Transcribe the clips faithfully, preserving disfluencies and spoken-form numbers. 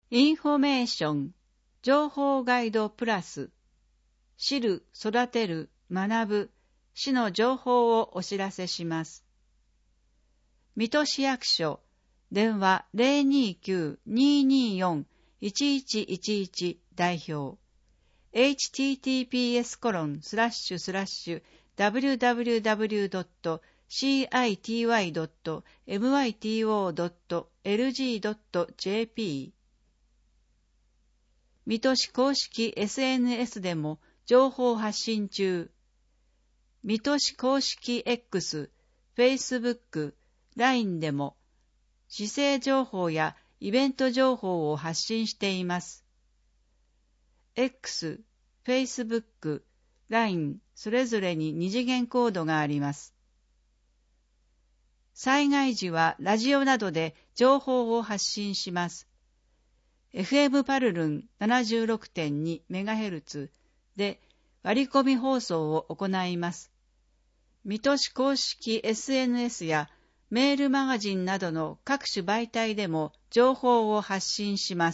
インフォメーション、情報ガイドプラス、知る、育てる、学ぶ、市の情報をお知らせします。水戸市役所、電話 ゼロにーきゅう にーにーよん いちいちいちいち 代表、エイチティーティーピーエスコロンスラッシュスラッシュダブリューダブリューダブリュードットシーアイティーワイドットエムワイティーオードットエルジードットジェーピー。水戸市公式 エスエヌエス でも情報発信中。水戸市公式 X、Facebook、ライン でも市政情報やイベント情報を発信しています。X、Facebook、ライン それぞれに二次元コードがあります。災害時はラジオなどで情報を発信します。エフエム パルルン ななじゅうろくてんにメガヘルツ で割り込み放送を行います。水戸市公式 エスエヌエス やメールマガジンなどの各種媒体でも情報を発信します。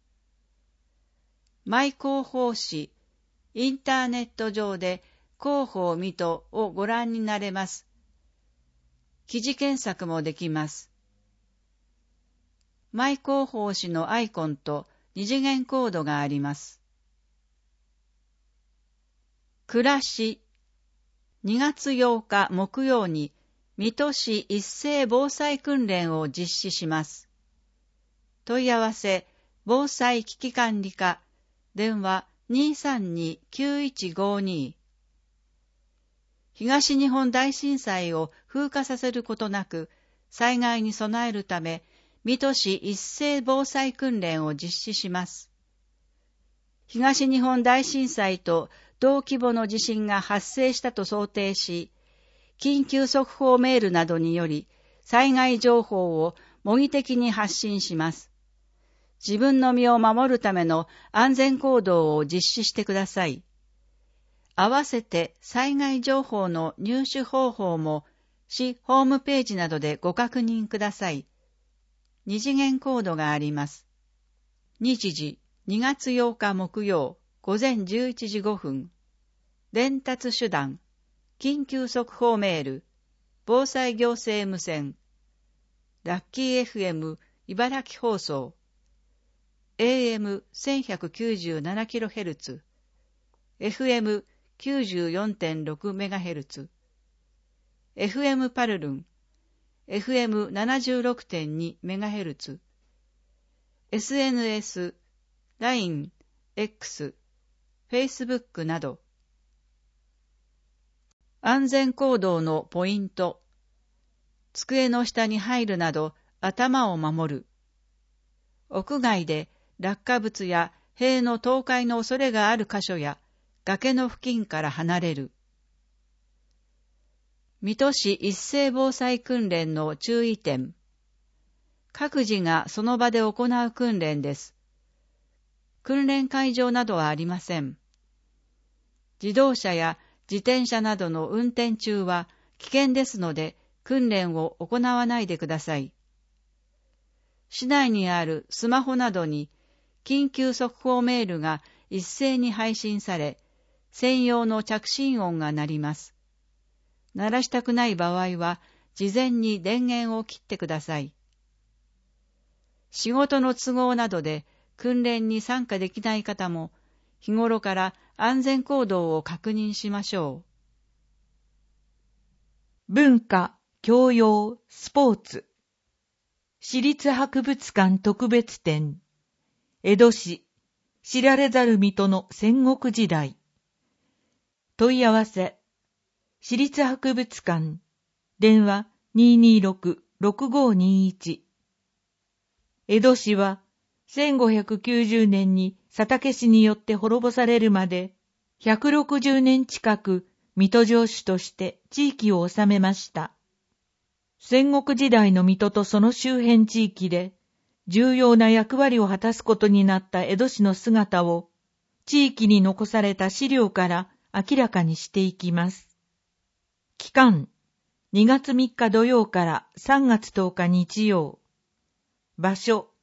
マイ広報誌、インターネット上で広報水戸をご覧になれます。記事検索もできます。マイ広報誌のアイコンと二次元コードがあります。暮らし、にがつようか木曜に水戸市一斉防災訓練を実施します。問い合わせ、防災危機管理課、電話 にーさんに きゅういちごに。東日本大震災を風化させることなく、災害に備えるため、水戸市一斉防災訓練を実施します。東日本大震災と同規模の地震が発生したと想定し、緊急速報メールなどにより、災害情報を模擬的に発信します。自分の身を守るための安全行動を実施してください。合わせて災害情報の入手方法も市ホームページなどでご確認ください。二次元コードがあります。日時にがつようか木曜午前じゅういちじごふん。伝達手段、緊急速報メール、防災行政無線、ラッキー エフエム 茨城放送、エーエムせんひゃくきゅうじゅうななキロヘルツ、エフエムきゅうじゅうよんてんろくメガヘルツ、エフエム パルルン、エフエムななじゅうろくてんにメガヘルツ、エスエヌエス、ライン、X、Facebook など。安全行動のポイント。机の下に入るなど頭を守る。屋外で落下物や塀の倒壊の恐れがある箇所や崖の付近から離れる。水戸市一斉防災訓練の注意点。各自がその場で行う訓練です。訓練会場などはありません。自動車や自転車などの運転中は危険ですので訓練を行わないでください。市内にあるスマホなどに緊急速報メールが一斉に配信され、専用の着信音が鳴ります。鳴らしたくない場合は事前に電源を切ってください。仕事の都合などで訓練に参加できない方も日頃から安全行動を確認しましょう。文化、教養、スポーツ。市立博物館特別展。江戸市、知られざる水戸の戦国時代。問い合わせ。市立博物館。電話 にーにーろく ろくごーにーいち。江戸市はせんごひゃくきゅうじゅうねんに佐竹氏によって滅ぼされるまでひゃくろくじゅうねん近く水戸城主として地域を治めました。戦国時代の水戸とその周辺地域で重要な役割を果たすことになった江戸市の姿を地域に残された資料から明らかにしていきます。期間にがつみっか土曜からさんがつとおか日曜。場所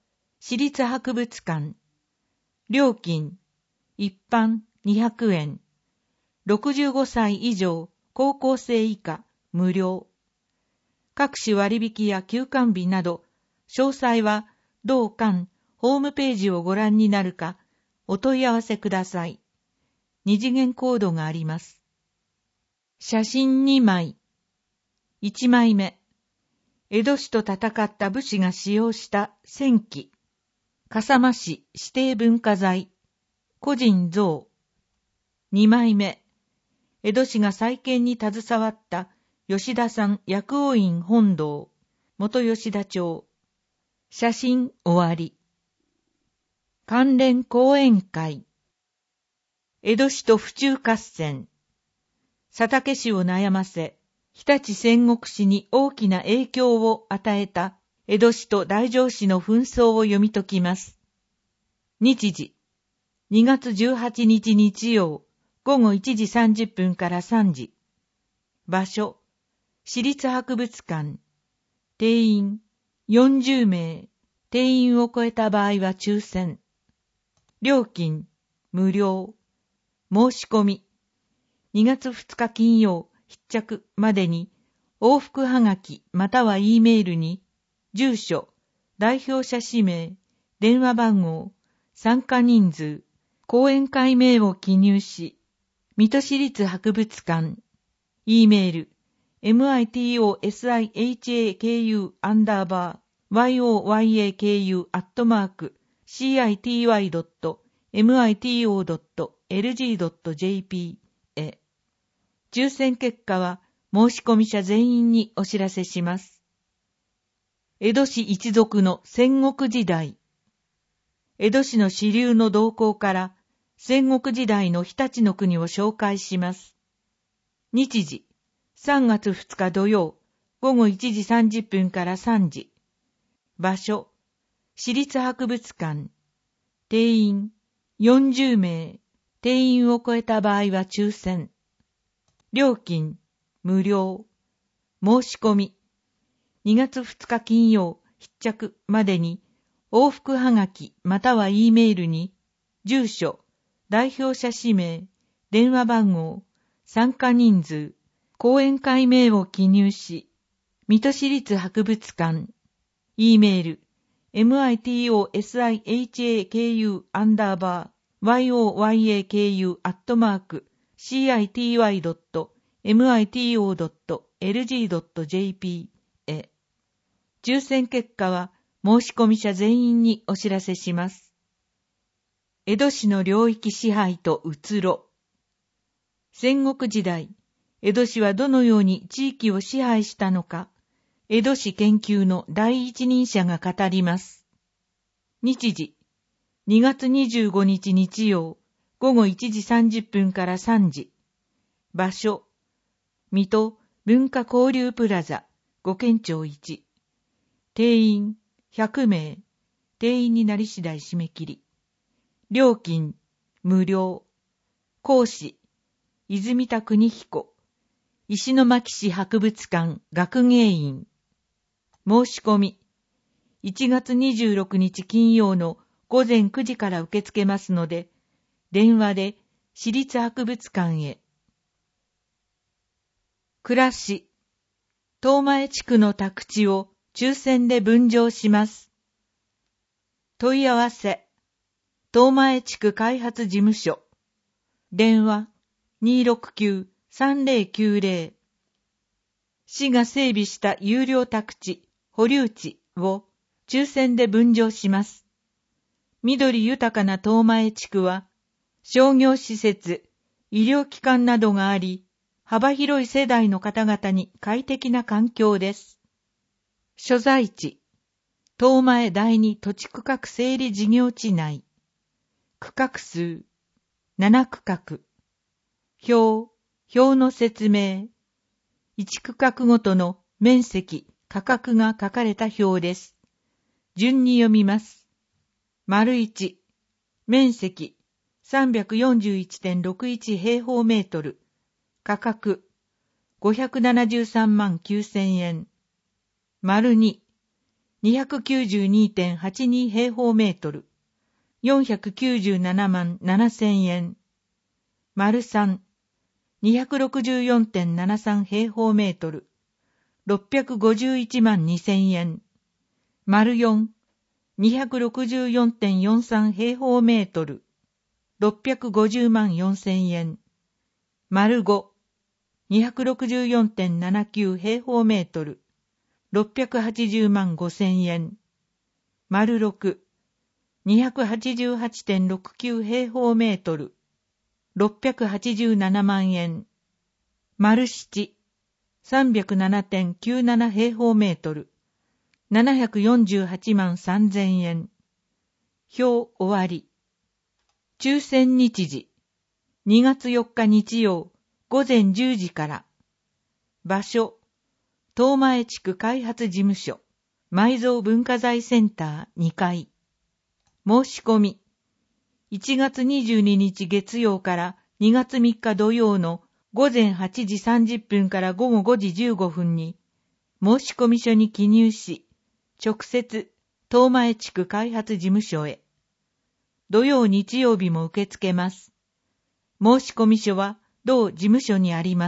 市立博物館。料金、一般にひゃくえん。ろくじゅうごさい以上、高校生以下、無料。各種割引や休館日など、詳細は同館ホームページをご覧になるか、お問い合わせください。二次元コードがあります。写真にまい。いちまいめ。江戸市と戦った武士が使用した戦旗。笠間市指定文化財。個人像。にまいめ。江戸市が再建に携わった吉田さん薬王院本堂。元吉田町。写真終わり。関連講演会。江戸市と府中合戦。佐竹氏を悩ませ、日立戦国史に大きな影響を与えた江戸市と大正市の紛争を読み解きます。日時、にがつじゅうはちにち日曜、ごごいちじさんじゅっぷんからさんじ。場所、市立博物館。定員、よんじゅうめい。定員を超えた場合は抽選。料金、無料。申し込み、にがつふつか金曜、必着までに、往復はがきまたは E メールに、住所、代表者氏名、電話番号、参加人数、講演会名を記入し、水戸市立博物館、E メール、mitosihaku アンダーバー yoyaku アットマーク city.mito.lg.jp へ。抽選結果は申込者全員にお知らせします。江戸市一族の戦国時代。江戸市の支流の動向から戦国時代の日立の国を紹介します。日時、さんがつふつか土曜、ごごいちじさんじゅっぷんからさんじ。場所、市立博物館。定員、よんじゅうめい。定員を超えた場合は抽選。料金、無料。申し込み、にがつふつか金曜、必着までに、往復はがきまたは E メールに、住所、代表者氏名、電話番号、参加人数、講演会名を記入し、水戸市立博物館、E メール、mitosihaku アンダーバー yoyaku アットマーク city.mito.lg.jp へ。抽選結果は申込者全員にお知らせします。江戸市の領域支配と移ろ。戦国時代、江戸市はどのように地域を支配したのか、江戸市研究の第一人者が語ります。日時、にがつにじゅうごにち日曜、ごごいちじさんじゅっぷんからさんじ。場所、水戸文化交流プラザ、ごけん町いち。定員、ひゃくめい。定員になり次第締め切り。料金、無料。講師、泉田邦彦。石巻市博物館学芸員。申し込み、いちがつにじゅうろくにち金曜のごぜんくじから受け付けますので、電話で市立博物館へ。暮らし、東前地区の宅地を抽選で分譲します。問い合わせ、東前地区開発事務所。電話、にーろくきゅう さんぜろきゅうぜろ。市が整備した有料宅地、保留地を抽選で分譲します。緑豊かな東前地区は、商業施設、医療機関などがあり、幅広い世代の方々に快適な環境です。所在地、東前第二土地区画整理事業地内。区画数、ななくかく。表、表の説明。いち区画ごとの面積、価格が書かれた表です。順に読みます。丸いち、面積 さんびゃくよんじゅういってんろくいち 平方メートル。価格ごひゃくななじゅうさんまんきゅうせんえん。丸に、 にひゃくきゅうじゅうにてんはちに 平方メートル、よんひゃくきゅうじゅうななまんななせんえん。丸さん、にひゃくろくじゅうよんてんななさん 平方メートル、ろっぴゃくごじゅういちまんにせんえん。丸よん、にひゃくろくじゅうよんてんよんさん 平方メートル、ろっぴゃくごじゅうまんよんせんえん。丸ご、にひゃくろくじゅうよんてんななきゅう 平方メートル、ろっぴゃくはちじゅうまんごせんえん。丸ろく、にひゃくはちじゅうはちてんろくきゅう 平方メートル、ろっぴゃくはちじゅうななまんえん。丸しち、さんびゃくななてんきゅうなな 平方メートル、ななひゃくよんじゅうはちまんさんぜんえん。表終わり。抽選日時、にがつよっか日曜、午前じゅうじから。場所、東前地区開発事務所、埋蔵文化財センターにかい。申し込み、いちがつにじゅうににち月曜からにがつみっか土曜の午前はちじさんじゅっぷんから午後ごじじゅうごふんに、申込書に記入し、直接、東前地区開発事務所へ。土曜日曜日も受け付けます。申込書は同事務所にあります。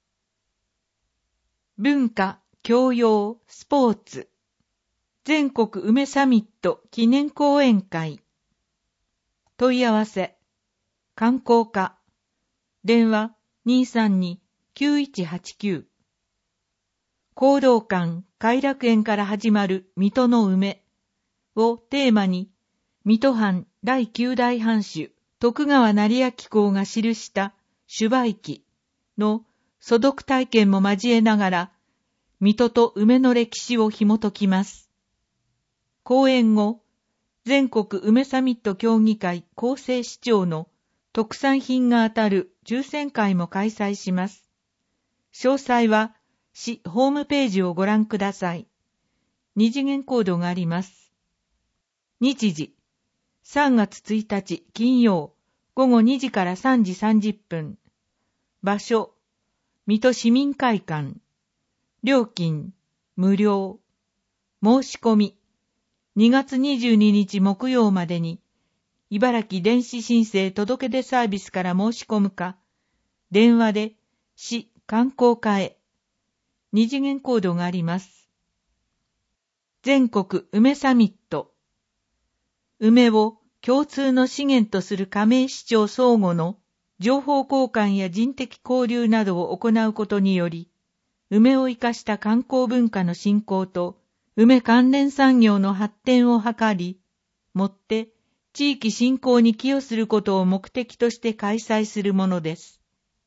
文化、教養、スポーツ。全国梅サミット記念講演会。問い合わせ。観光課。電話 にーさんに きゅういちはちきゅう。講道館偕楽園から始まる水戸の梅をテーマに、水戸藩第九代藩主徳川斉昭公が記した朱梅記の素読体験も交えながら、水戸と梅の歴史を紐解きます。講演後、全国梅サミット協議会構成市長の特産品が当たる抽選会も開催します。詳細は市ホームページをご覧ください。二次元コードがあります。日時、さんがつついたち金曜、午後にじからさんじさんじゅっぷん。場所、水戸市民会館。料金、無料。申し込み、にがつにじゅうににち木曜までに、茨城電子申請届出サービスから申し込むか、電話で市観光課へ。二次元コードがあります。全国梅サミット。梅を共通の資源とする加盟市町相互の情報交換や人的交流などを行うことにより、梅を生かした観光文化の振興と梅関連産業の発展を図り、もって地域振興に寄与することを目的として開催するものです。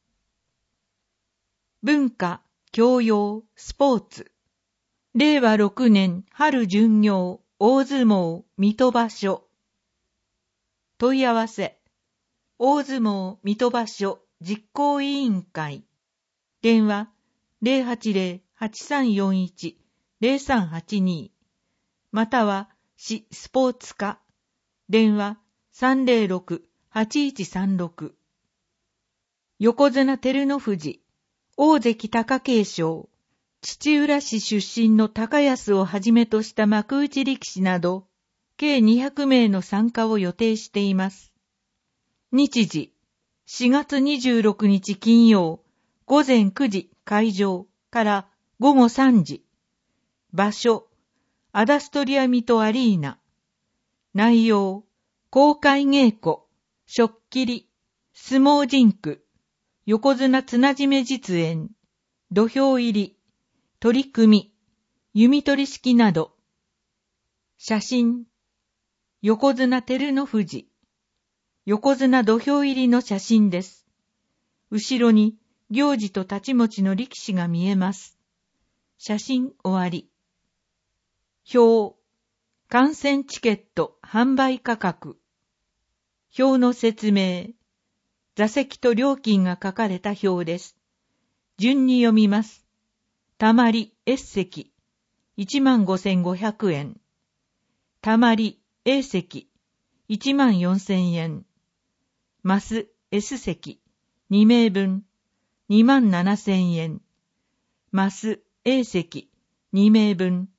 文化、教養、スポーツ。れいわろくねん春巡業大相撲水戸場所。問い合わせ。大相撲水戸場所実行委員会。電話 ゼロはちゼロ はちさんよんいち ゼロさんはちに または市スポーツ課。電話 さんゼロろく はちいちさんろく。横綱照ノ富士、大関貴景勝、土浦市出身の高安をはじめとした幕内力士など、計にひゃくめいの参加を予定しています。日時、しがつにじゅうろくにち金曜、午前くじ会場から午後さんじ。場所、アダストリア水戸アリーナ。内容、公開稽古、食切り、相撲甚句、横綱綱締め実演、土俵入り、取り組み、弓取り式など。写真、横綱照ノ富士、横綱土俵入りの写真です。後ろに行司と太刀持ちの力士が見えます。写真終わり。表、観戦チケット販売価格。表の説明。座席と料金が書かれた表です。順に読みます。たまり S 席、いちまんごせんごひゃくえん。たまり A 席、いちまんよんせんえん。マス S 席、にめいぶん、にまんななせんえん。マス A 席、にめいぶん、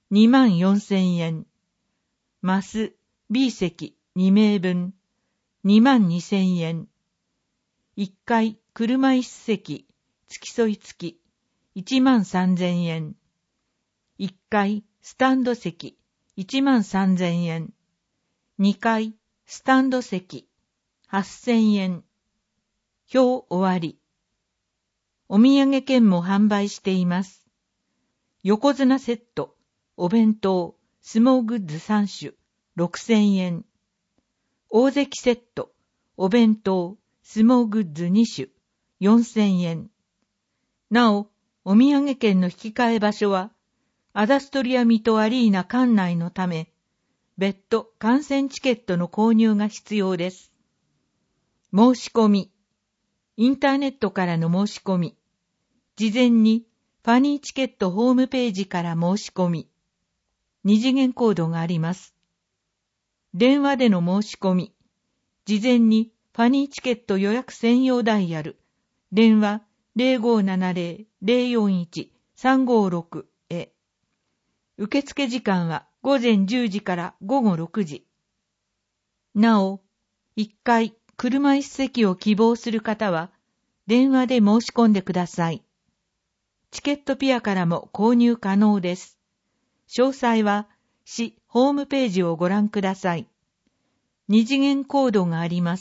にまんよんせんえん。マス B 席にめいぶんにまんにせんえん。いっかい車椅子席付き添い付きいちまんさんぜんえん。いっかいスタンド席いちまんさんぜんえん。にかいスタンド席はっせんえん。表終わり。お土産券も販売しています。横綱セット、お弁当、相撲グッズさんしゅろくせんえん。大関セット、お弁当、相撲グッズにしゅよんせんえん。なお、お土産券の引き換え場所は、アダストリアミトアリーナ館内のため、別途観戦チケットの購入が必要です。申し込み。インターネットからの申し込み。事前にファニーチケットホームページから申し込み。二次元コードがあります。電話での申し込み。事前にファニーチケット予約専用ダイヤル。電話 ゼロごーななゼロ ゼロよんいち さんごーろく へ。受付時間はごぜんじゅうじからごごろくじ。なお、いっかい車椅子席を希望する方は、電話で申し込んでください。チケットピアからも購入可能です。詳細は、市ホームページをご覧ください。二次元コードがあります。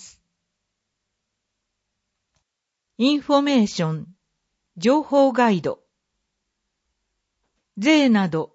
インフォメーション、情報ガイド。税など。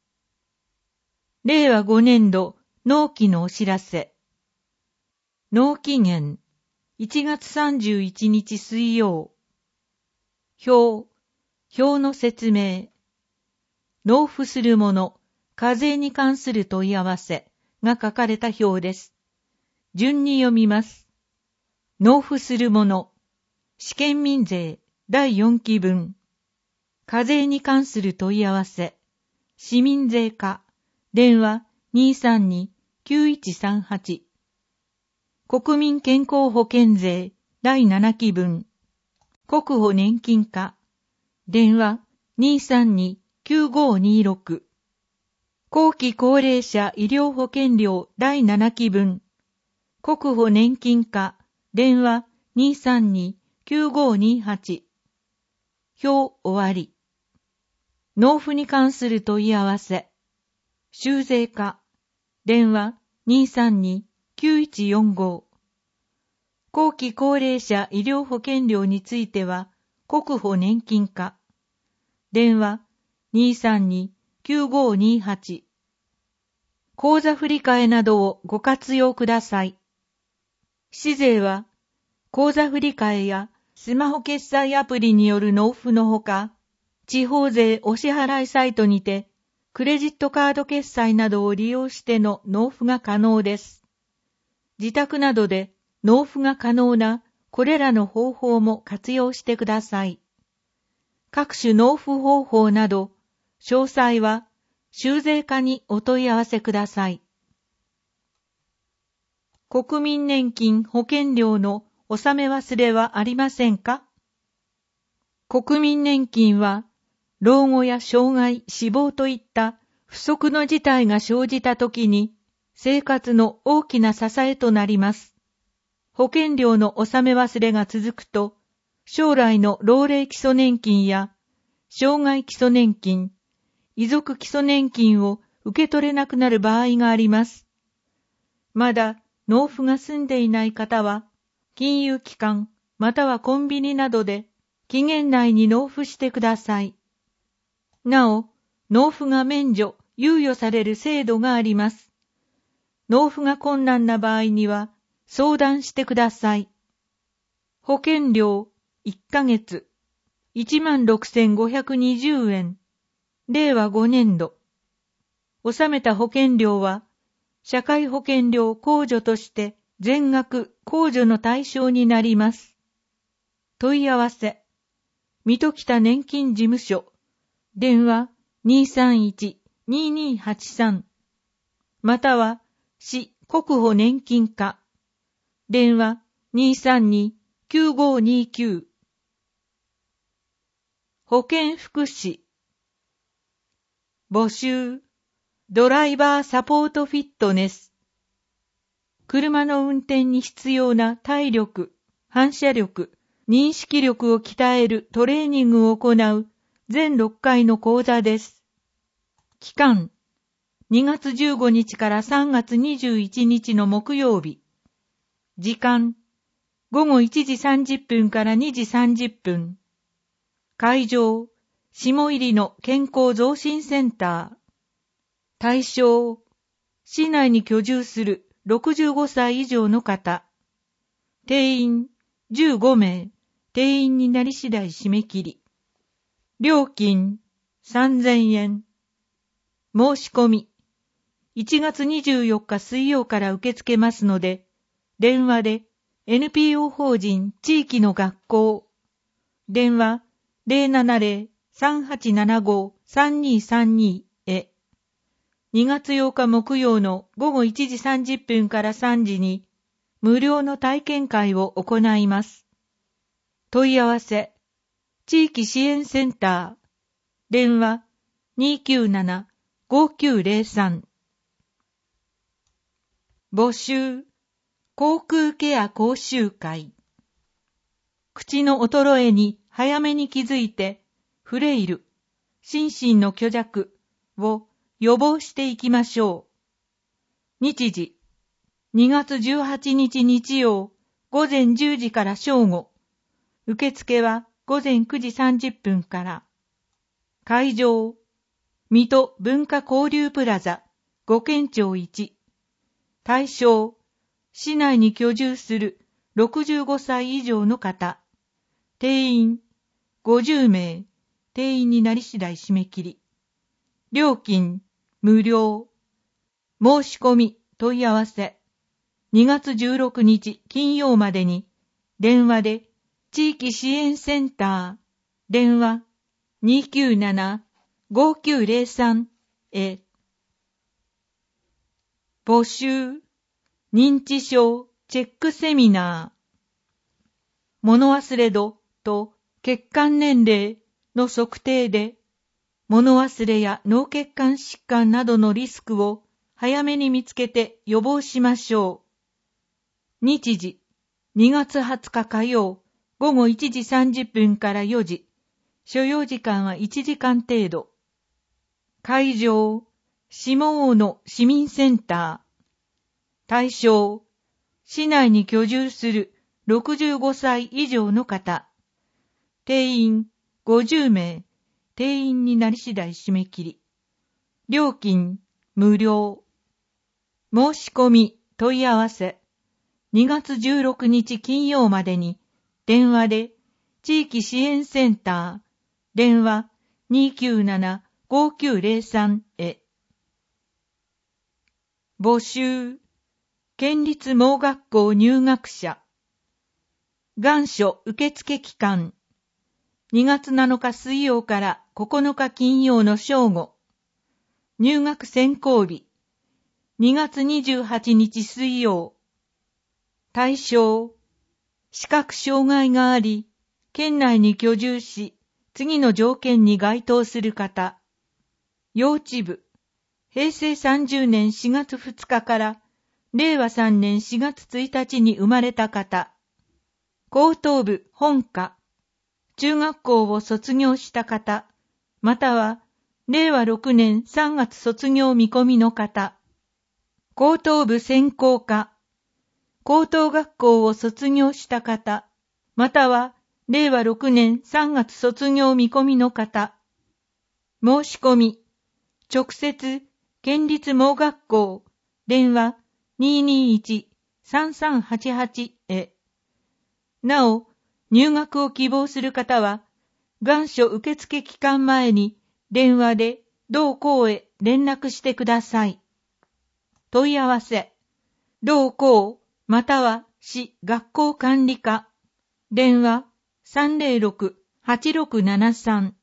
れいわごねんど納期のお知らせ。納期限、いちがつさんじゅういちにち水曜。表、表の説明。納付するもの、課税に関する問い合わせが書かれた表です。順に読みます。納付するもの、試験民税だいよんきぶん。課税に関する問い合わせ、市民税課、電話 にーさんに きゅういちさんはち。国民健康保険税だいななきぶん。国保年金課、電話 にーさんに きゅうごーにーろく。後期高齢者医療保険料だいななきぶん。国保年金課、電話 にーさんに きゅうごーにーはち。表終わり。納付に関する問い合わせ。収税課、電話 にーさんに きゅういちよんご。後期高齢者医療保険料については、国保年金課、電話 にーさんに きゅうごーにーはち。口座振替などをご活用ください。市税は、口座振替やスマホ決済アプリによる納付のほか、地方税お支払いサイトにて、クレジットカード決済などを利用しての納付が可能です。自宅などで納付が可能なこれらの方法も活用してください。各種納付方法など、詳細は収税課にお問い合わせください。国民年金保険料の納め忘れはありませんか？国民年金は、老後や障害、死亡といった不測の事態が生じたときに、生活の大きな支えとなります。保険料の納め忘れが続くと、将来の老齢基礎年金や、障害基礎年金、遺族基礎年金を受け取れなくなる場合があります。まだ納付が済んでいない方は、金融機関またはコンビニなどで期限内に納付してください。なお、納付が免除、猶予される制度があります。納付が困難な場合には相談してください。保険料いっかげついちまんろくせんごひゃくにじゅうえん。れいわごねんど。納めた保険料は社会保険料控除として全額控除の対象になります。問い合わせ。水戸北年金事務所。電話 にーさんいち にーにーはちさん。または市国保年金課。電話 にーさんに きゅうごーにーきゅう。保健福祉。募集。 ドライバーサポートフィットネス。車の運転に必要な体力、反射力、認識力を鍛えるトレーニングを行う全ろっかいの講座です。期間、にがつじゅうごにちからさんがつにじゅういちにちの木曜日。時間、ごごいちじさんじゅっぷんからにじさんじゅっぷん。会場、下入の健康増進センター。対象、市内に居住するろくじゅうごさい以上の方。定員じゅうごめい。定員になり次第締め切り。料金さんぜんえん。申し込みいちがつにじゅうよっか水曜から受け付けますので、電話で エヌピーオー 法人地域の学校。電話 ゼロななゼロ さんはちななご さんにさんに へ。にがつようか木曜のごごいちじさんじゅっぷんからさんじに無料の体験会を行います。問い合わせ、地域支援センター。電話 にきゅうなな ごきゅうゼロさん。募集、口腔ケア講習会。口の衰えに早めに気づいて、フレイル、心身の虚弱を予防していきましょう。日時、にがつじゅうはちにち日曜、ごぜんじゅうじから正午。受付はごぜんくじさんじゅっぷんから。会場、水戸文化交流プラザ、ご県庁いち。対象、市内に居住するろくじゅうごさい以上の方。定員ごじゅうめい。定員になり次第締め切り。料金無料。申し込み問い合わせ。にがつじゅうろくにち金曜までに電話で地域支援センター。電話 にきゅうなな ごきゅうゼロさん へ。募集、認知症チェックセミナー。物忘れ度と血管年齢の測定で、物忘れや脳血管疾患などのリスクを早めに見つけて予防しましょう。日時、にがつはつか火曜、ごごいちじさんじゅっぷんからよじ。所要時間はいちじかん程度。会場、下大野市民センター。対象、市内に居住するろくじゅうごさい以上の方。定員ごじゅうめい。定員になり次第締め切り。料金無料。申し込み問い合わせ。にがつじゅうろくにち金曜までに電話で地域支援センター。電話 にきゅうなな ごきゅうゼロさん へ。募集、県立盲学校入学者。願書受付期間。にがつなのか水曜からここのか金曜の正午。入学選考日。にがつにじゅうはちにち水曜。対象、視覚障害があり、県内に居住し、次の条件に該当する方。幼稚部、へいせいさんじゅうねんしがつふつかかられいわさんねんしがつついたちに生まれた方。高等部本科、中学校を卒業した方、またはれいわろくねんさんがつ卒業見込みの方。高等部専攻科、高等学校を卒業した方、またはれいわろくねんさんがつ卒業見込みの方。申し込み、直接、県立盲学校、電話 にーにーいち さんさんはちはち へ。なお、入学を希望する方は、願書受付期間前に電話で同校へ連絡してください。問い合わせ、同校または市学校管理課、電話 さんぜろろく はちろくななさん。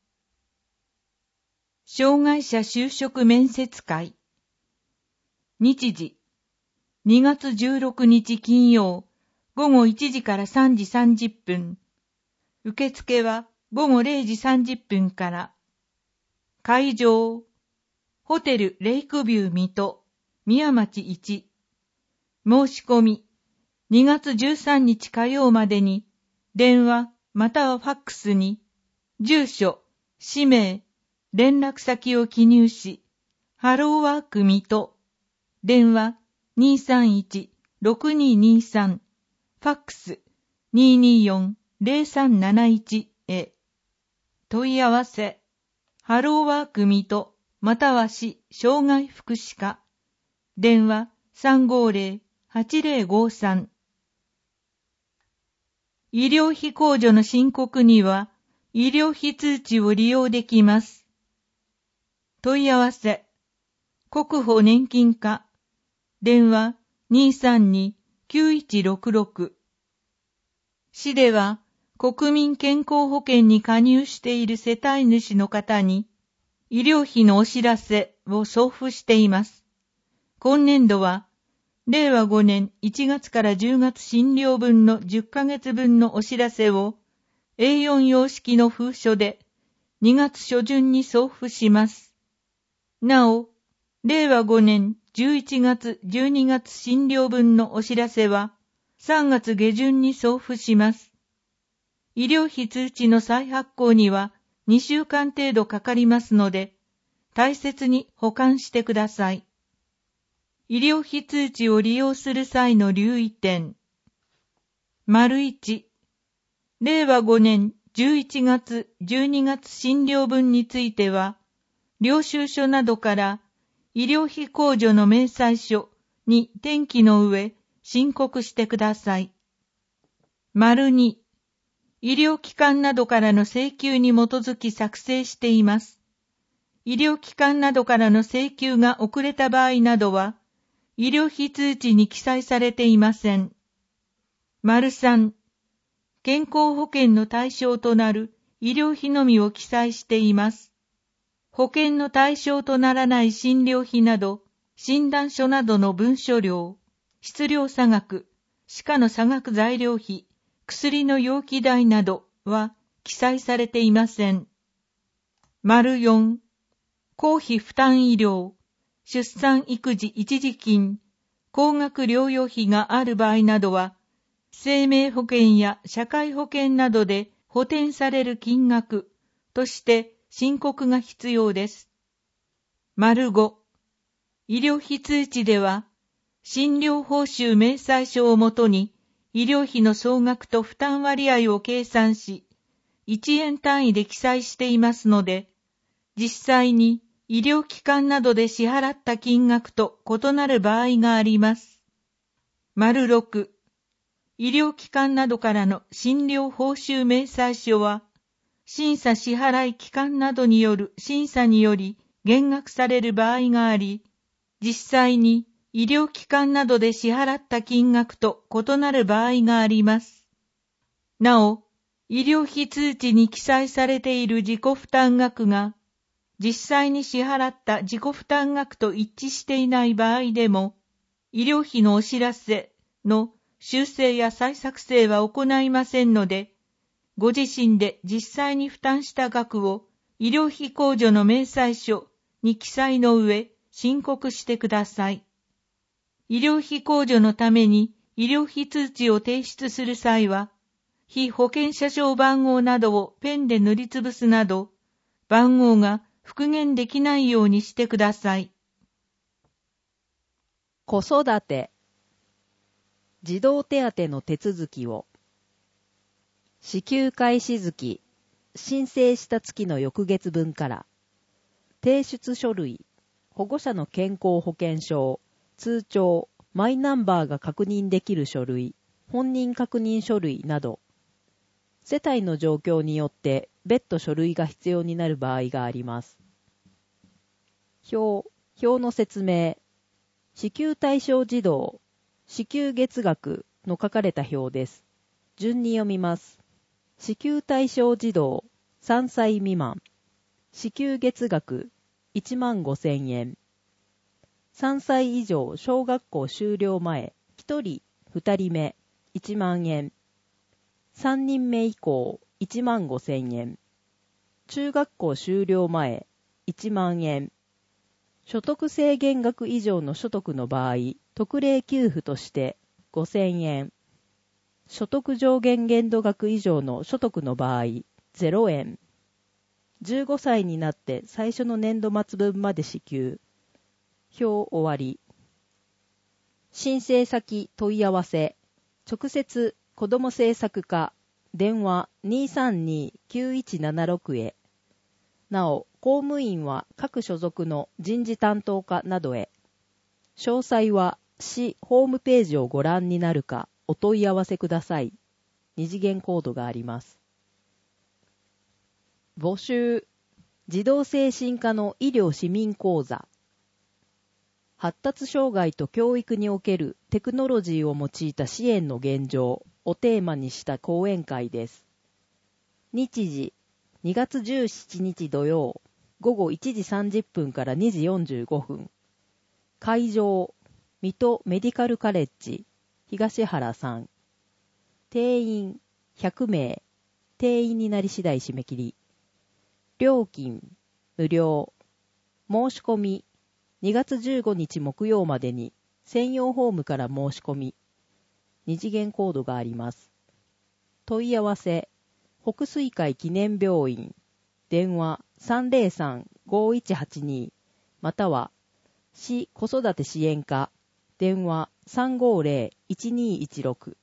障害者就職面接会。日時、にがつじゅうろくにち金曜、ごごいちじからさんじさんじゅっぷん。受付はごごれいじさんじゅっぷんから。会場、 ホテルレイクビュー水戸、宮町いち。申し込み、にがつじゅうさんにち火曜までに、電話またはファックスに、住所、氏名、連絡先を記入し、ハローワーク水戸、電話 にーさんいち ろくにーにーさん、ファックス にーにーよん ゼロさんなないち へ。問い合わせ、ハローワーク水戸、または市障害福祉課、電話 さんごーぜろ はちぜろごさん。医療費控除の申告には、医療費通知を利用できます。問い合わせ、国保年金課、電話 にーさんに きゅういちろくろく。市では、国民健康保険に加入している世帯主の方に、医療費のお知らせを送付しています。今年度は、れいわごねんいちがつからじゅうがつ診療分のじゅっかげつぶんのお知らせを エーよん 様式の封書でにがつしょじゅんに送付します。なお、れいわごねんじゅういちがつじゅうにがつ診療分のお知らせはさんがつげじゅんに送付します。医療費通知の再発行にはにしゅうかん程度かかりますので、大切に保管してください。医療費通知を利用する際の留意点。丸いち、れいわごねんじゅういちがつじゅうにがつ診療分については、領収書などから医療費控除の明細書に転記の上申告してください。丸に、医療機関などからの請求に基づき作成しています。医療機関などからの請求が遅れた場合などは、医療費通知に記載されていません。丸さん、健康保険の対象となる医療費のみを記載しています。保険の対象とならない診療費など、診断書などの文書料、質量差額、歯科の差額材料費、薬の容器代などは記載されていません。丸よん、公費負担医療、出産育児一時金、高額療養費がある場合などは、生命保険や社会保険などで補填される金額として申告が必要です。丸ご、医療費通知では、診療報酬明細書をもとに医療費の総額と負担割合を計算し、いちえん単位で記載していますので、実際に医療機関などで支払った金額と異なる場合があります。丸ろく、医療機関などからの診療報酬明細書は、審査支払い機関などによる審査により減額される場合があり、実際に医療機関などで支払った金額と異なる場合があります。なお、医療費通知に記載されている自己負担額が、実際に支払った自己負担額と一致していない場合でも、医療費のお知らせの修正や再作成は行いませんので、ご自身で実際に負担した額を医療費控除の明細書に記載の上、申告してください。医療費控除のために医療費通知を提出する際は、被保険者証番号などをペンで塗りつぶすなど、番号が復元できないようにしてください。 子育て、児童手当の手続きを、支給開始月、申請した月の翌月分から、提出書類、保護者の健康保険証、通帳、マイナンバーが確認できる書類、本人確認書類など、世帯の状況によって別途書類が必要になる場合があります。表、表の説明、支給対象児童、支給月額の書かれた表です。順に読みます。支給対象児童さんさい未満、支給月額いちまんごせんえん。さんさい以上小学校修了前、ひとり、ふたりめいちまんえん。さんにんめ以降いちまんごせんえん。中学校修了前いちまんえん。 所得制限額以上の所得の場合、特例給付としてごせんえん。所得上限限度額以上の所得の場合、ゼロえん。じゅうごさいになって最初の年度末分まで支給。表終わり。申請先問い合わせ。直接子ども政策課。電話 にさんに きゅういちななろく へ。なお、公務員は各所属の人事担当課などへ。詳細は市ホームページをご覧になるかお問い合わせください。二次元コードがあります。募集。児童精神科の医療市民講座。発達障害と教育におけるテクノロジーを用いた支援の現状をテーマにした講演会です。日時、にがつじゅうしちにち土曜、午後いちじさんじゅっぷんからにじよんじゅうごふん。会場、水戸メディカルカレッジ、東原さん。定員ひゃくめい。定員になり次第締め切り。料金、無料。申し込み、にがつじゅうごにち木曜までに専用ホームから申し込み。二次元コードがあります。問い合わせ、北水会記念病院。電話 さんぜろさん ごいちはちに または市子育て支援課。電話 さんごぜろ いちにいちろく。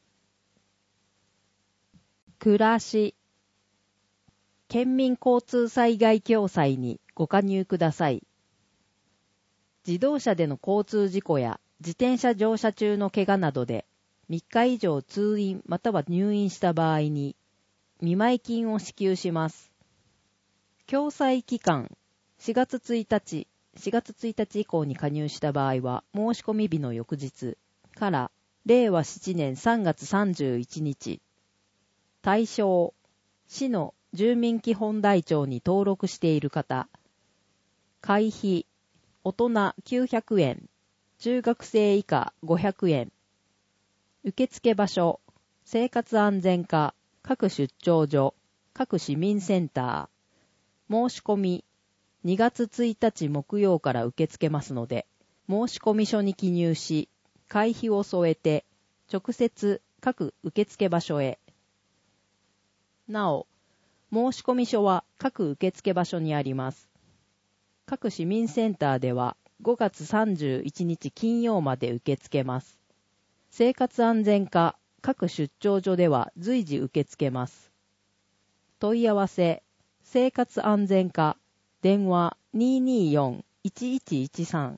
暮らし。県民交通災害共済にご加入ください。自動車での交通事故や自転車乗車中の怪我などでみっか以上通院または入院した場合に見舞金を支給します。共済期間しがつついたち、しがつついたち以降に加入した場合は申し込み日の翌日かられいわななねんさんがつさんじゅういちにち。対象、市の住民基本台帳に登録している方。会費、大人きゅうひゃくえん、中学生以下ごひゃくえん。受付場所、生活安全課、各出張所、各市民センター。申し込み、にがつついたち木曜から受け付けますので、申込書に記入し、会費を添えて、直接各受付場所へ。なお、申込書は各受付場所にあります。各市民センターではごがつさんじゅういちにち金曜まで受け付けます。生活安全課各出張所では随時受け付けます。問い合わせ、生活安全課、電話 にーにーよん いちいちいちさん。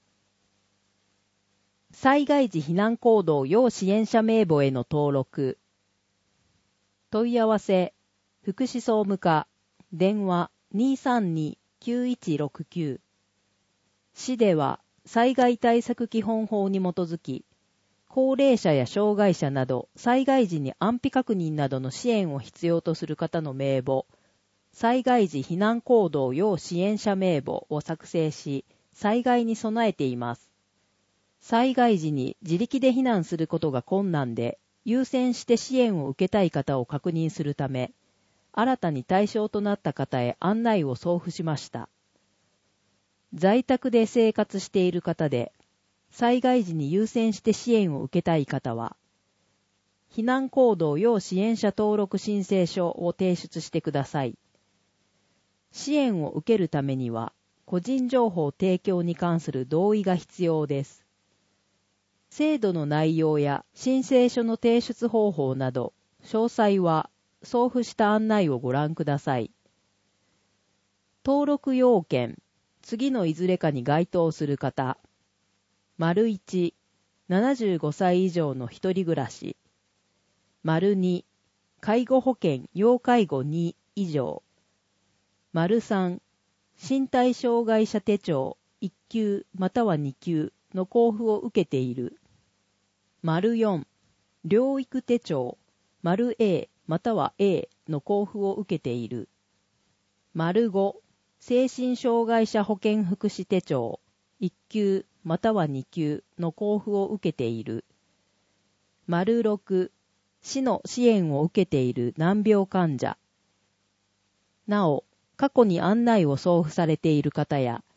災害時避難行動要支援者名簿への登録。問い合わせ、福祉総務課、電話 にーさんに きゅういちろくきゅう。市では災害対策基本法に基づき、高齢者や障害者など災害時に安否確認などの支援を必要とする方の名簿、災害時避難行動要支援者名簿を作成し、災害に備えています。災害時に自力で避難することが困難で、優先して支援を受けたい方を確認するため、新たに対象となった方へ案内を送付しました。在宅で生活している方で、災害時に優先して支援を受けたい方は、避難行動要支援者登録申請書を提出してください。支援を受けるためには、個人情報提供に関する同意が必要です。制度の内容や申請書の提出方法など、詳細は送付した案内をご覧ください。登録要件、次のいずれかに該当する方。丸いち、ななじゅうごさい以上の一人暮らし。丸に、介護保険要介護に以上。丸さん、身体障害者手帳いっきゅうまたはにきゅうの交付を受けている。丸よん、療育手帳丸 A または A の交付を受けている。丸ご、精神障害者保健福祉手帳いっきゅうまたはにきゅうの交付を受けている。丸ろく、市の支援を受けている難病患者。なお、過去に案内を送付されている方や、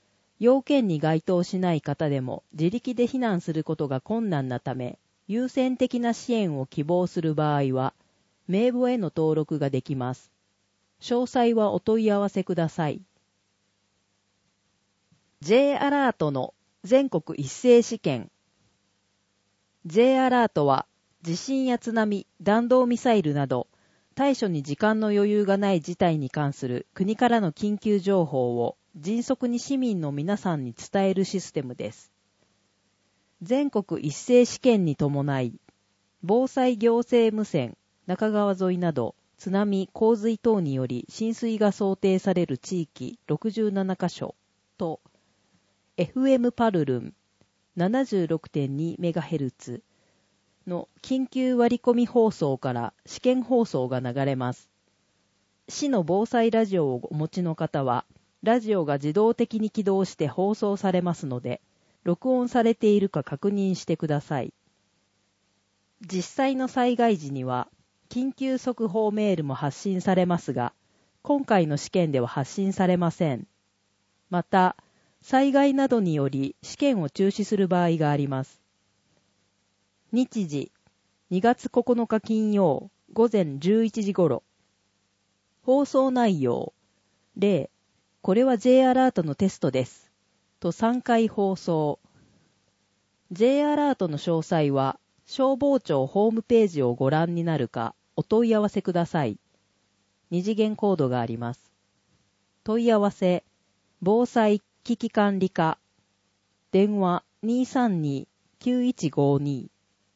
要件に該当しない方でも自力で避難することが困難なため、優先的な支援を希望する場合は、名簿への登録ができます。詳細はお問い合わせください。J アラートの全国一斉試験。J アラートは、地震や津波、弾道ミサイルなど、対処に時間の余裕がない事態に関する国からの緊急情報を迅速に市民の皆さんに伝えるシステムです。全国一斉試験に伴い、防災行政無線、中川沿いなど、津波、洪水等により浸水が想定される地域ろくじゅうななカ所と、エフエム パルルン ななじゅうろくてんにメガヘルツ の緊急割り込み放送から試験放送が流れます。市の防災ラジオをお持ちの方は、ラジオが自動的に起動して放送されますので、録音されているか確認してください。実際の災害時には、緊急速報メールも発信されますが、今回の試験では発信されません。また、災害などにより試験を中止する場合があります。日時、にがつここのか金曜、午前じゅういちじ頃。放送内容、例、これは J アラートのテストです。とさんかい放送。J アラートの詳細は、消防庁ホームページをご覧になるか、お問い合わせください。二次元コードがあります。問い合わせ、防災危機管理課、電話 にさんに きゅういちごに。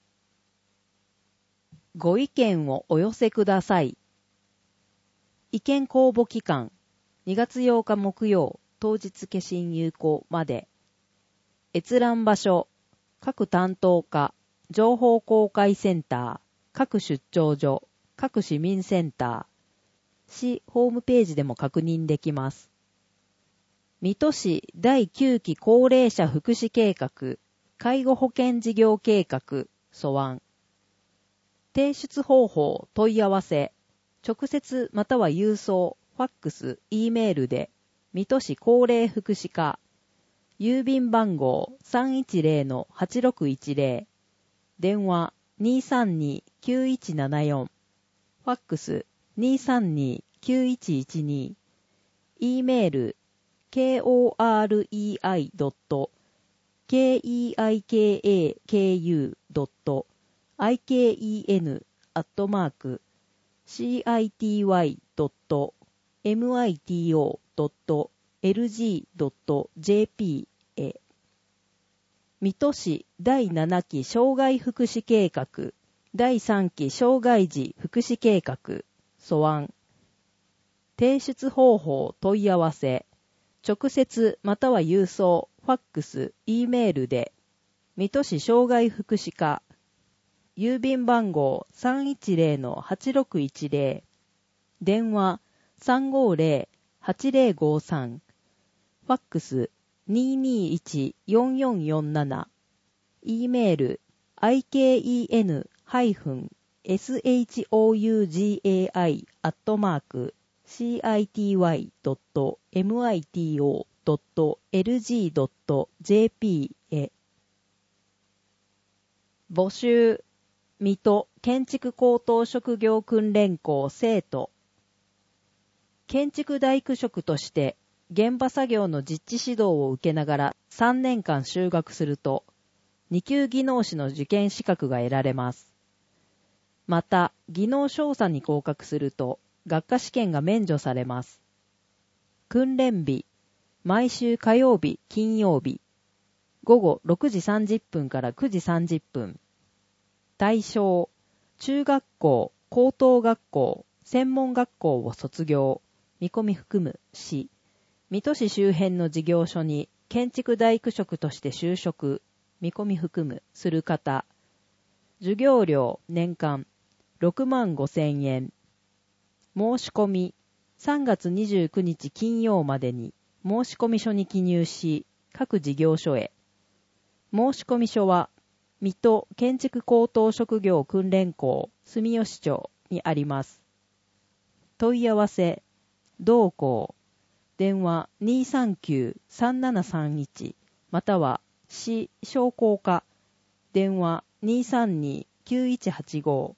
ご意見をお寄せください。意見公募期間、にがつようか木曜、当日消印有効まで。閲覧場所、各担当課、情報公開センター、各出張所、各市民センター、市ホームページでも確認できます。水戸市だいきゅうき高齢者福祉計画、介護保険事業計画、素案。提出方法、問い合わせ、直接または郵送、ファックス、E メールで、水戸市高齢福祉課、郵便番号 さんいちゼロのはちろくいちゼロ、電話 にさんに きゅういちななよん、ファックス にさんに きゅういちいちに、E メール ケーオーアールイーアイドットケーイーアイケーエーケーユードットアイケーイーエヌ アットマーク シーアイティーワイドットエムアイティーオードットエルジードットジェーピー へ。水戸市だいななき障害福祉計画、だいさんき障害児福祉計画、素案。提出方法、問い合わせ、直接または郵送、ファックス、E メールで、水戸市障害福祉課、郵便番号 さんいちゼロのはちろくいちゼロ、電話 さんごゼロはちゼロごさん、ファックス にーにーいちよんよんよんなな、E メール アイケーイーエヌ ショウガイ アットマーク シーアイティーワイ ドット エムアイティーオー ドット エルジー ドット ジェーピー へ。募集、水戸建築高等職業訓練校生徒。建築大工職として現場作業の実地指導を受けながらさんねんかん修学すると、に級技能士の受験資格が得られます。また、技能調査に合格すると、学科試験が免除されます。訓練日、毎週火曜日、金曜日、午後ろくじさんじゅっぷんからくじさんじゅっぷん。対象、中学校、高等学校、専門学校を卒業、見込み含む市、水戸市周辺の事業所に建築大工職として就職、見込み含むする方。授業料年間ろくまんごせんえん。申し込みさんがつにじゅうくにち金曜までに申込書に記入し、各事業所へ。申込書は水戸建築高等職業訓練校住吉町にあります。問い合わせ、同校電話 にーさんきゅう さんななさんいち または市商工課電話 にーさんに きゅういちはちご。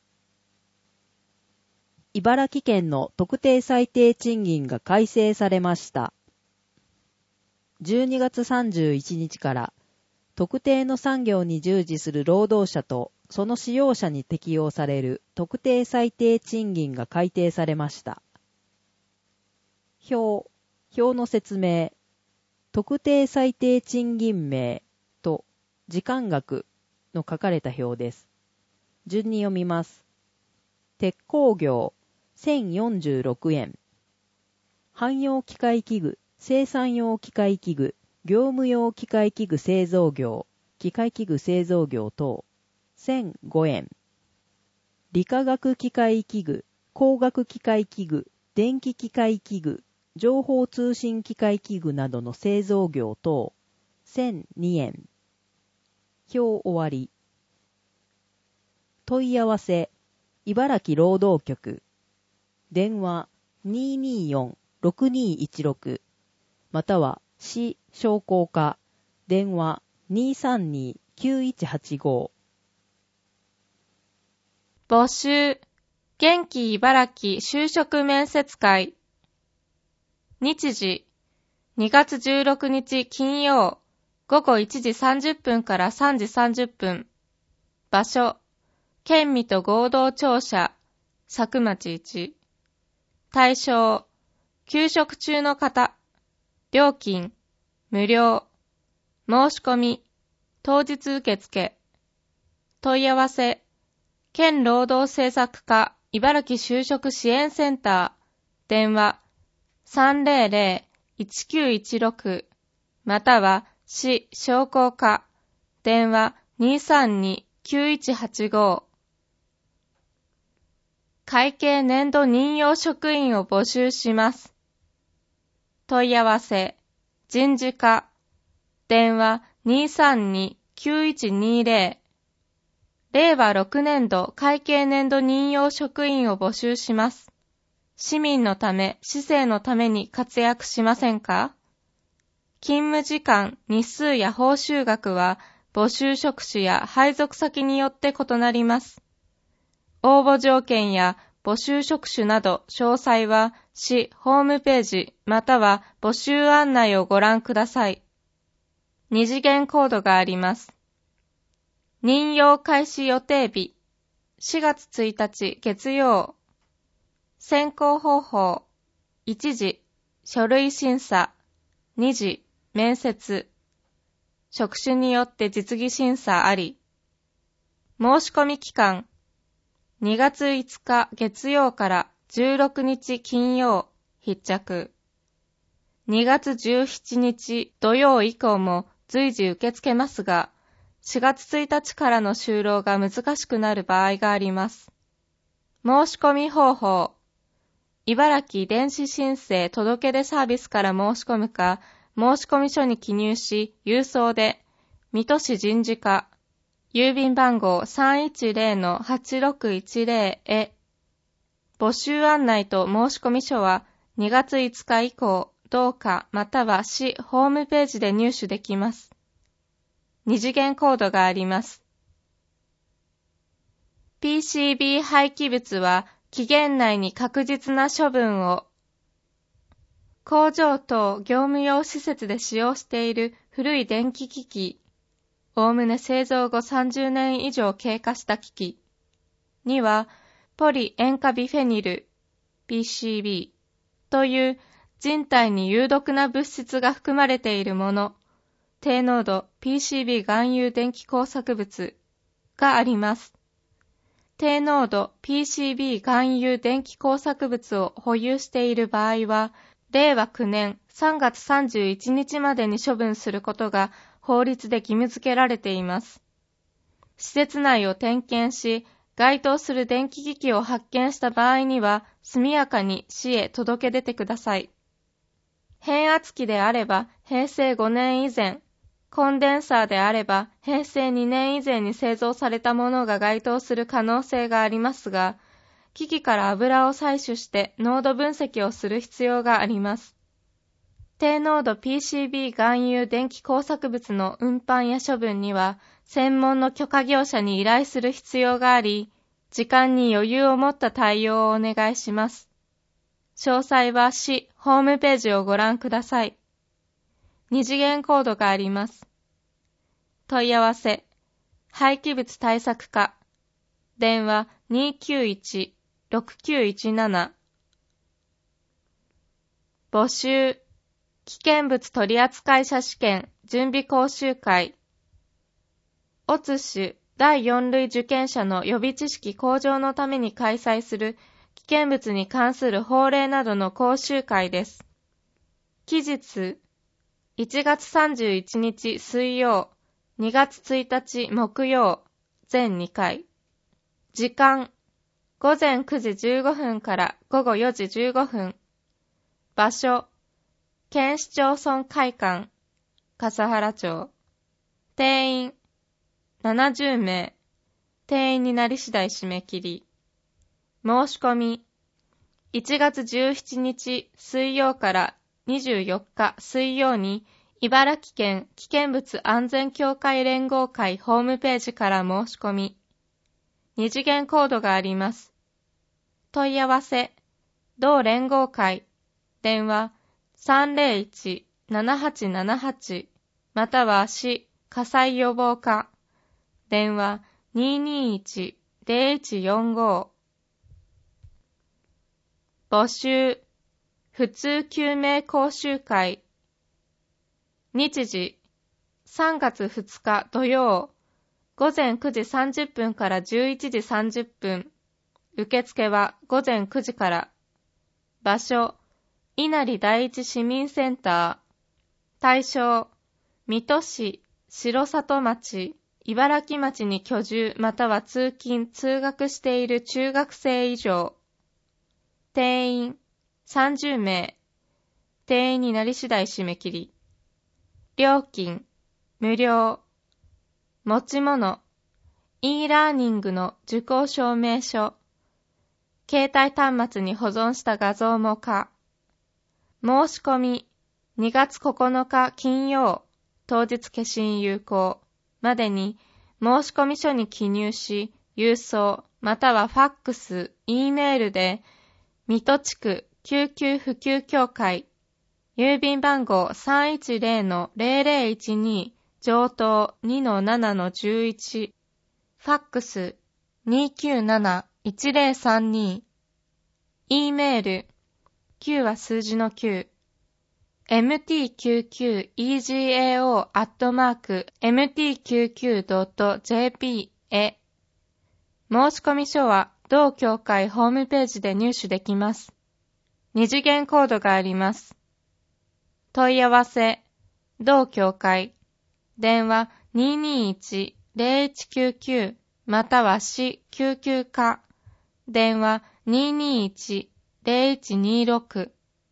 茨城県の特定最低賃金が改正されました。じゅうにがつさんじゅういちにちから特定の産業に従事する労働者とその使用者に適用される特定最低賃金が改定されました。表、表の説明、特定最低賃金名と時間額の書かれた表です。順に読みます。鉄工業せんよんじゅうろくえん、汎用機械器具、生産用機械器具、業務用機械器具製造業、機械器具製造業等せんごえん、理化学機械器具、工学機械器具、電気機械器具、情報通信機械器具などの製造業等せんにえん。表終わり。問い合わせ、茨城労働局電話 にーにーよん ろくにーいちろく または市商工課電話 にーさんに きゅういちはちご。 募集元気茨城就職面接会。日時にがつじゅうろくにち金曜午後いちじさんじゅっぷんからさんじさんじゅっぷん。場所県民と合同庁舎佐久町いち。対象休職中の方。料金無料。申し込み当日受付。問い合わせ県労働政策課茨城就職支援センター電話 さんぜろぜろ いちきゅういちろく または市商工課電話 にーさんに きゅういちはちご。会計年度任用職員を募集します。問い合わせ人事課電話 にーさんに きゅういちにぜろ。れいわろくねんど会計年度任用職員を募集します。市民のため、市政のために活躍しませんか？勤務時間、日数や報酬額は募集職種や配属先によって異なります。応募条件や募集職種など詳細は市ホームページまたは募集案内をご覧ください。二次元コードがあります。任用開始予定日しがつついたち月曜。選考方法いちじ書類審査にじ面接。職種によって実技審査あり。申し込み期間にがついつか月曜からじゅうろくにち金曜必着。にがつじゅうしちにち土曜以降も随時受け付けますが、しがつついたちからの就労が難しくなる場合があります。申し込み方法茨城電子申請届出サービスから申し込むか、申込書に記入し、郵送で、水戸市人事課、郵便番号 さんいちぜろのはちろくいちぜろ へ。募集案内と申込書はにがついつか以降、同課または市ホームページで入手できます。二次元コードがあります。ピーシービー 廃棄物は期限内に確実な処分を。工場等業務用施設で使用している古い電気機器、おおむね製造後さんじゅうねん以上経過した機器には、ポリ塩化ビフェニル ピーシービー という人体に有毒な物質が含まれているもの、低濃度 ピーシービー 含有電気工作物があります。低濃度 ピーシービー 含有電気工作物を保有している場合は、れいわきゅうねんさんがつさんじゅういちにちまでに処分することが法律で義務付けられています。施設内を点検し、該当する電気機器を発見した場合には、速やかに市へ届け出てください。変圧器であれば、へいせいごねん以前、コンデンサーであれば、へいせいにねん以前に製造されたものが該当する可能性がありますが、機器から油を採取して濃度分析をする必要があります。 低濃度 ピーシービー 含有電気工作物の運搬や処分には、専門の許可業者に依頼する必要があり、時間に余裕を持った対応をお願いします。詳細は市ホームページをご覧ください。二次元コードがあります。問い合わせ、廃棄物対策課、電話 にーきゅういち ろくきゅういちなな。募集、危険物取扱者試験準備講習会。オツシュだいよん類受験者の予備知識向上のために開催する危険物に関する法令などの講習会です。期日、いちがつさんじゅういちにち水曜、にがつついたち木曜、全にかい。時間、ごぜんくじじゅうごふんからごごよじじゅうごふん。場所、県市町村会館、笠原町。定員、ななじゅうめい。定員になり次第締め切り。申し込み、いちがつじゅうしちにち水曜からにじゅうよっか水曜に茨城県危険物安全協会連合会ホームページから申し込み。二次元コードがあります。問い合わせ、同連合会、電話 さんぜろいち ななはちななはち または市火災予防課、電話 にーにーいち ぜろいちよんご。募集、普通救命講習会。日時、さんがつふつか土曜、ごぜんくじさんじゅっぷんからじゅういちじさんじゅっぷん。受付はごぜんくじから。場所、稲荷第一市民センター。対象、水戸市、城里町、茨城町に居住または通勤・通学している中学生以上。定員、さんじゅうめい。定員になり次第締め切り。料金、無料。持ち物、e ラーニングの受講証明書。携帯端末に保存した画像も可。申し込み、にがつここのか金曜、当日消印有効までに申し込み書に記入し、郵送またはファックス、E メールで、水戸地区救急普及協会、郵便番号 さんいちぜろのぜろぜろいちに 上等 にのななのじゅういち、ファックス にきゅうなないちぜろさんに、E メール、きゅうは数字のきゅう、エムティーきゅうきゅうイージーエーオー アットマーク エムティーきゅうきゅうドットジェーピー へ。申し込み書は同協会ホームページで入手できます。二次元コードがあります。問い合わせ、同協会、電話 にーにーいち ぜろいちきゅうきゅう または市救急課、電話 にーにーいち ぜろいちにーろく。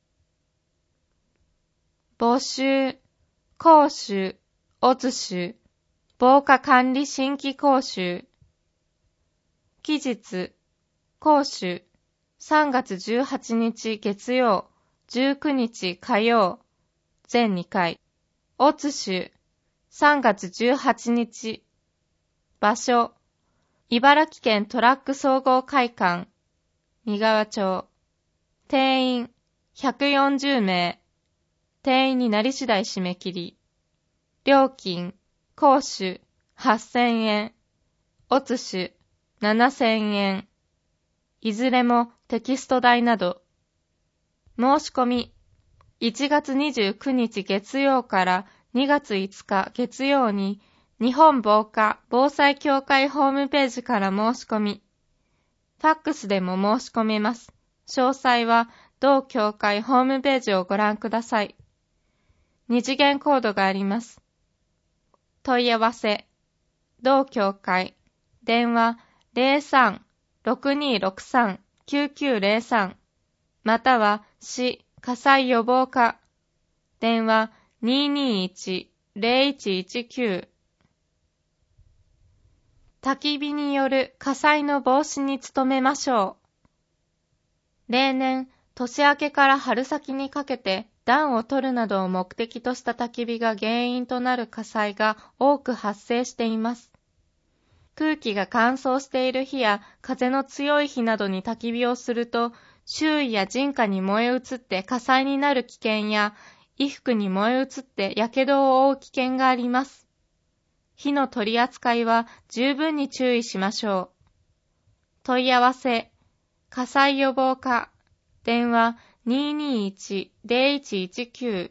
募集、講習、オツシュ、防火管理新規講習。期日、講習、さんがつじゅうはちにち月曜、じゅうくにち火曜、全にかい。オツシュ、さんがつじゅうはちにち。場所、茨城県トラック総合会館、三川町。定員、ひゃくよんじゅうめい。定員になり次第締め切り。料金、講習、はっせんえん。オツシュ、ななせんえん。いずれもテキスト代など。申し込み、いちがつにじゅうくにち月曜からにがついつか月曜に日本防火防災協会ホームページから申し込み。ファックスでも申し込めます。詳細は同協会ホームページをご覧ください。二次元コードがあります。問い合わせ、同協会、電話 ゼロさん ろくにーろくさん きゅうきゅうゼロさん または市火災予防課、電話 にーにーいち ぜろいちいちきゅう。焚き火による火災の防止に努めましょう。例年、年明けから春先にかけて暖を取るなどを目的とした焚き火が原因となる火災が多く発生しています。空気が乾燥している日や風の強い日などに焚き火をすると、周囲や人家に燃え移って火災になる危険や、衣服に燃え移って火傷を負う危険があります。火の取り扱いは十分に注意しましょう。問い合わせ、火災予防課、電話 にーにーいち ゼロいちいちきゅう。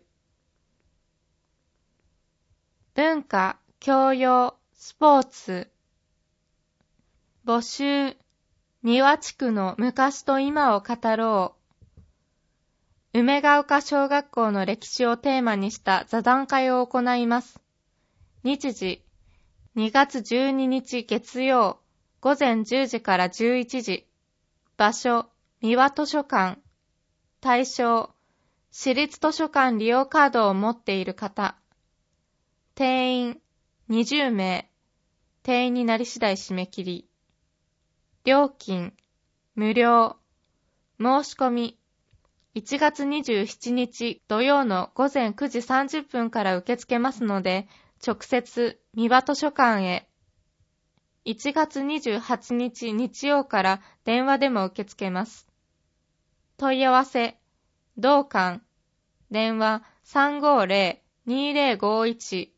文化、教養、スポーツ。募集、三輪地区の昔と今を語ろう。梅ヶ丘小学校の歴史をテーマにした座談会を行います。日時、にがつじゅうににち月曜、午前じゅうじからじゅういちじ。場所、三輪図書館。対象、私立図書館利用カードを持っている方。定員、にじゅうめい。定員になり次第締め切り。料金、無料。申し込み、いちがつにじゅうしちにち土曜の午前くじさんじゅっぷんから受け付けますので、直接三輪図書館へ。いちがつにじゅうはちにち日曜から電話でも受け付けます。問い合わせ、同館、電話 さんごーぜろ にーぜろごいち。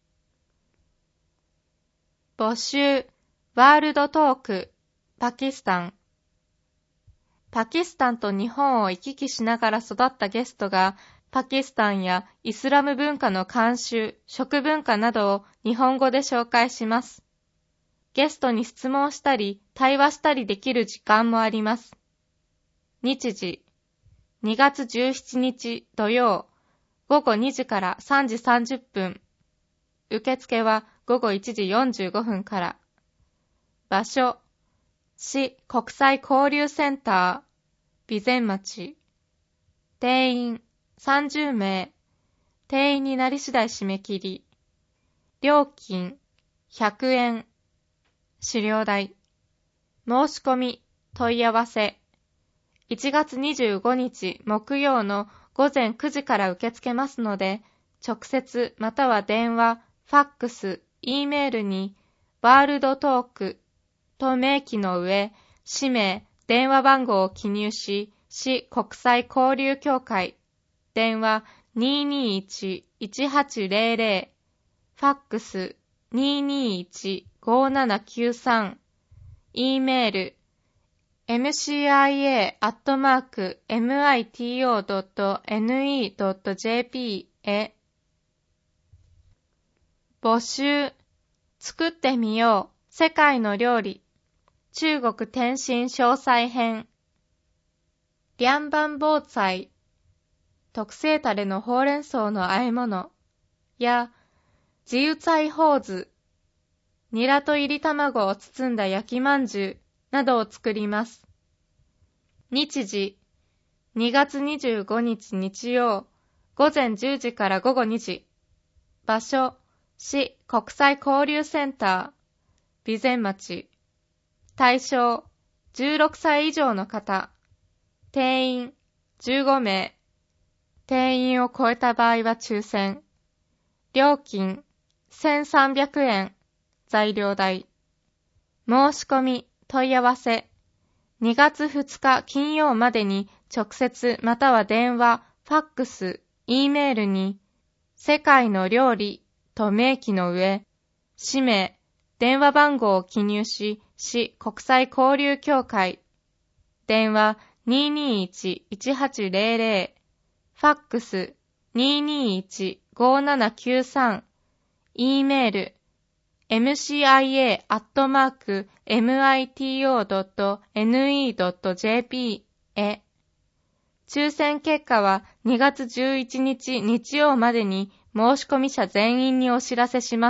募集、ワールドトーク、パキスタン。パキスタンと日本を行き来しながら育ったゲストが、パキスタンやイスラム文化の慣習、食文化などを日本語で紹介します。ゲストに質問したり、対話したりできる時間もあります。日時、にがつじゅうしちにち土曜、ごごにじからさんじさんじゅっぷん。受付はごごいちじよんじゅうごふんから。場所、市国際交流センター、備前町。定員さんじゅうめい。定員になり次第締め切り。料金ひゃくえん。資料代。申し込み、問い合わせ。いちがつにじゅうごにち木曜の午前くじから受け付けますので、直接または電話、ファックス、Eメールにワールドトークと明記の上、氏名、電話番号を記入し、市国際交流協会、電話 にーにーいち いちはちぜろぜろ、ファックス にーにーいち ごーななきゅうさん、Eメール、エムシーアイエー アットマーク エムアイティーオー ドット エヌイー ドット ジェーピー へ。募集、作ってみよう、世界の料理、中国点心詳細編。涼拌包菜、特製タレのほうれん草の和え物や、自由菜包子、ニラと入り卵を包んだ焼きまんじゅうなどを作ります。日時、にがつにじゅうごにち日曜、午前じゅうじからごごにじ。場所、市国際交流センター、備前町。対象、じゅうろくさい以上の方。定員、じゅうごめい。定員を超えた場合は抽選。料金、せんさんびゃくえん。材料代。申し込み、問い合わせ。にがつふつか金曜までに直接または電話、ファックス、Eメールに、世界の料理と明記の上、氏名、電話番号を記入し、市国際交流協会。電話 にーにーいち いちはちぜろぜろ、ファックス にーにーいち ごーななきゅうさん、Eメール、エムシーアイエー アットマーク エムアイティーオー ドット エヌイー ドット ジェーピー へ。抽選結果はにがつじゅういちにち日曜までに申し込み者全員にお知らせします。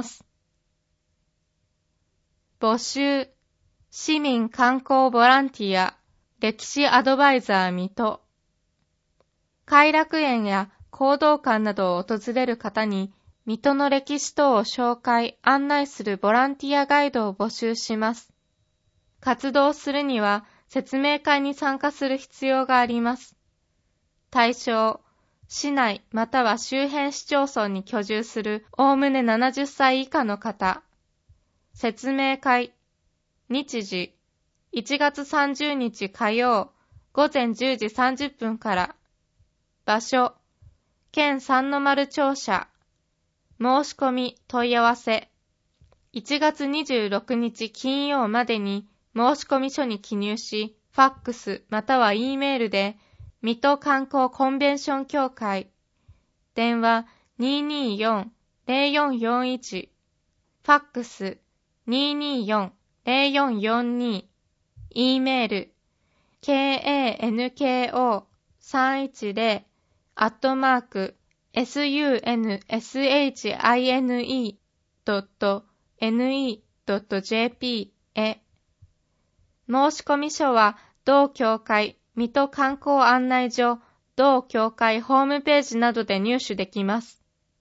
募集、市民観光ボランティア、歴史アドバイザー水戸。偕楽園や講道館などを訪れる方に、水戸の歴史等を紹介、案内するボランティアガイドを募集します。活動するには説明会に参加する必要があります。対象、 市内または周辺市町村に居住するおおむねななじゅっさい以下の方。説明会。日時、いちがつさんじゅうにち火曜、ごぜんじゅうじさんじゅっぷんから。場所、県三の丸庁舎。申し込み問い合わせ。いちがつにじゅうろくにち金曜までに申し込み書に記入し、ファックスまたは E メールで、水戸観光コンベンション協会。電話 にーにーよんーぜろよんよんいち。ファックス にーにーよんーぜろよんよんに。E メール ケーエーエヌケーオーさんいちぜろ アットマーク エスユーエヌエスエイチアイエヌイー ドット エヌイー ドット ジェーピー へ。申し込み書は同協会水戸観光案内所同協会ホームページなどで入手できます。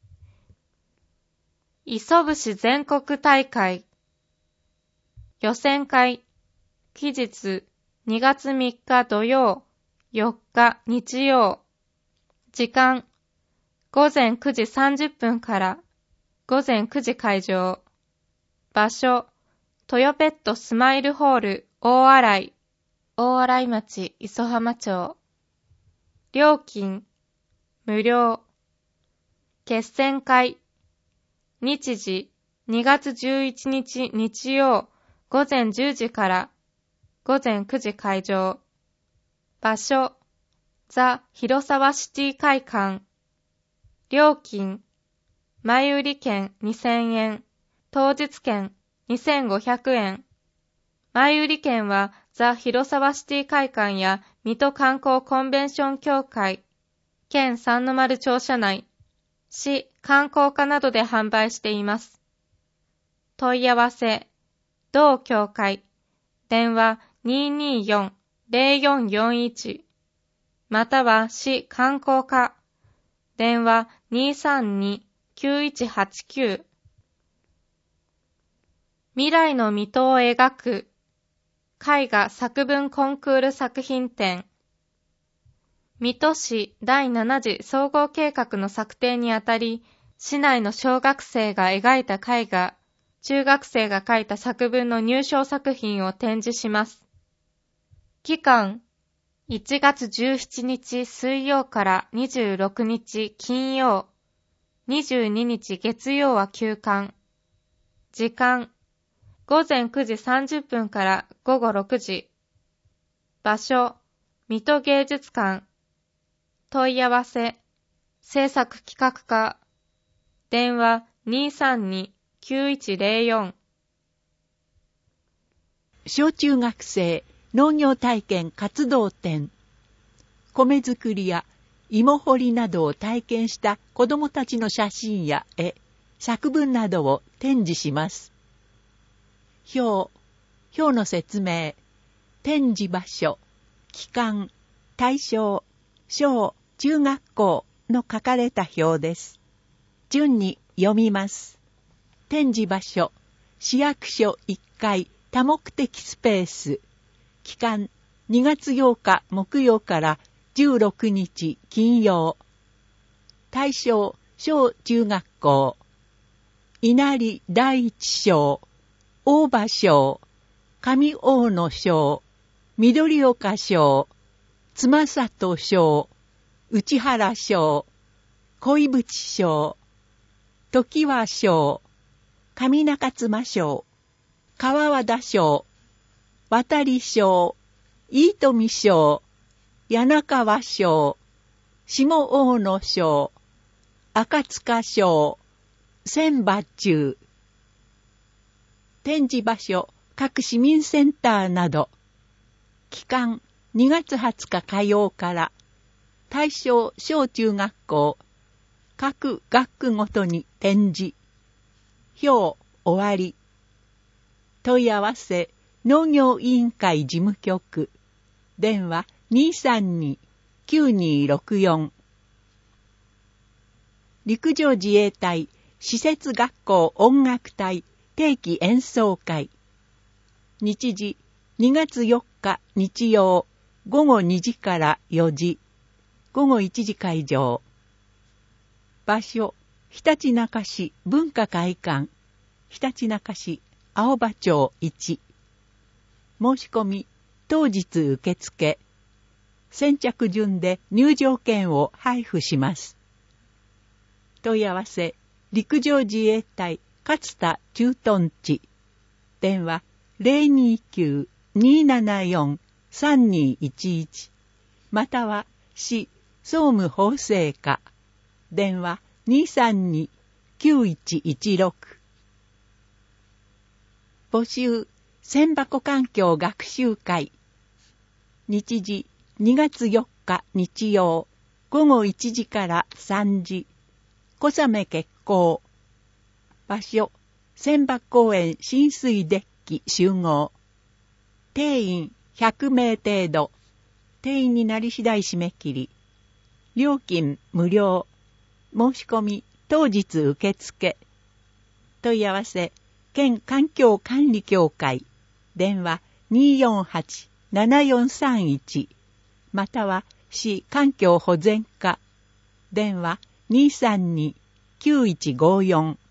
磯節全国大会予選会期日にがつみっか土曜、よっか日曜。時間ごぜんくじさんじゅっぷんからごぜんくじ会場。場所トヨペットスマイルホール大洗大洗町磯浜町。料金無料。決選会日時にがつじゅういちにち日曜ごぜんじゅうじからごぜんくじ会場。場所ザ・広沢シティ会館。料金前売り券にせんえん、当日券にせんごひゃくえん。前売り券はザ・広沢シティ会館や水戸観光コンベンション協会、県三の丸庁舎内、市観光課などで販売しています。問い合わせ、同協会、電話 にーにーよんーぜろよんよんいち、または市観光課、電話 にーさんにーきゅういちはちきゅう。未来の水戸を描く絵画作文コンクール作品展。水戸市だいなな次総合計画の策定にあたり、市内の小学生が描いた絵画、中学生が書いた作文の入賞作品を展示します。期間、いちがつじゅうしちにち水曜からにじゅうろくにち金曜、にじゅうににち月曜は休館。時間、ごぜんくじさんじゅっぷんからごごろくじ。場所、水戸芸術館。問い合わせ、制作企画課。電話 にーさんにーきゅういちぜろよん。 小中学生農業体験活動展。米作りや芋掘りなどを体験した子どもたちの写真や絵、作文などを展示します。表、表の説明、展示場所、期間、対象、小中学校の書かれた表です。順に読みます。展示場所、市役所いっかい多目的スペース。期間、にがつようか木曜からじゅうろくにち金曜。対象、小中学校。稲荷第一章、大場章、上大野章、緑岡章、妻里章、内原章、恋淵章、常盤章、上中妻章、川和田章、渡章、飯富章、柳川章、下大野章、赤塚章、千羽中。展示場所、各市民センターなど。期間、にがつはつか火曜から。対象小中学校。各学区ごとに展示。表、終わり。問い合わせ、農業委員会事務局。電話 にーさんにーきゅうにーろくよん。陸上自衛隊施設学校音楽隊定期演奏会。日時にがつよっか日曜ごごにじからよじ。ごごいちじ会場。 場所、ひたちなか市文化会館、ひたちなか市青葉町いち。申し込み、当日受付。先着順で入場券を配布します。問い合わせ、陸上自衛隊勝田駐屯地。電話 ゼロにきゅう にーななよん さんにいちいち。または市総務法制課。電話 にーさんに きゅういちいちろく。募集、千箱環境学習会。日時、にがつよっか日曜、ごごいちじからさんじ。小雨決行。場所、千箱公園浸水デッキ集合。定員ひゃくめい程度。定員になり次第締め切り。料金無料。申し込み当日受付。問い合わせ、県環境管理協会。電話 にーよんはち ななよんさんいち。または市環境保全課。電話 にーさんに きゅういちごよん。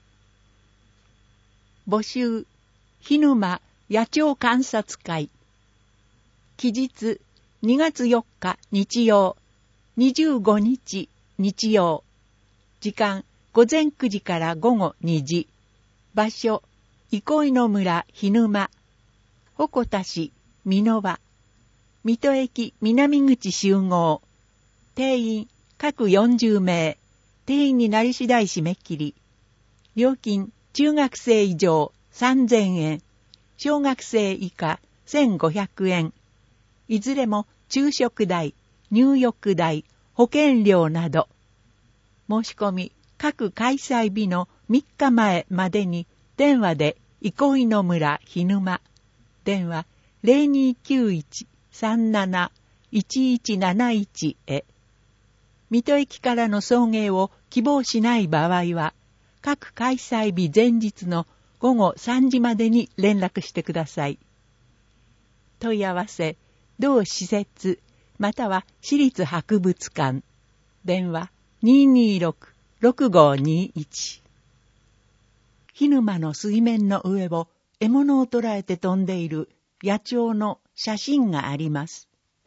募集、日沼野鳥観察会。期日、にがつよっか日曜、にじゅうごにち日曜。時間、午前くじから午後にじ。場所、憩いの村日沼。鉾田市美濃場。水戸駅南口集合。定員、各よんじゅうめい。定員になり次第締め切り。料金、中学生以上さんぜんえん。小学生以下せんごひゃくえん。いずれも昼食代、入浴代、保険料など。申し込み、各開催日のみっかまえまでに電話で憩いの村日沼。電話 ゼロにきゅういち さんなな いちいちなないち へ。水戸駅からの送迎を希望しない場合は、各開催日前日のごごさんじまでに連絡してください。問い合わせ、同施設、または市立博物館。電話 にーにーろく ろくごにいち。日沼の水面の上を獲物を捕らえて飛んでいる野鳥の写真があります。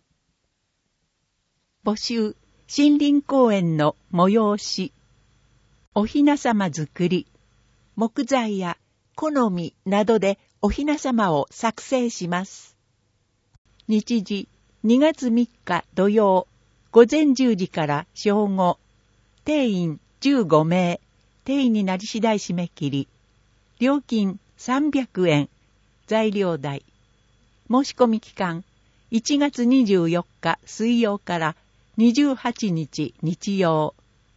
募集、森林公園の催し。お雛様作り。木材や好みなどでお雛様を作成します。日時、にがつみっか土曜、午前じゅうじから正午。定員じゅうごめい。定員になり次第締め切り。料金さんびゃくえん。材料代。申し込み期間、いちがつにじゅうよっか水曜からにじゅうはちにち日曜。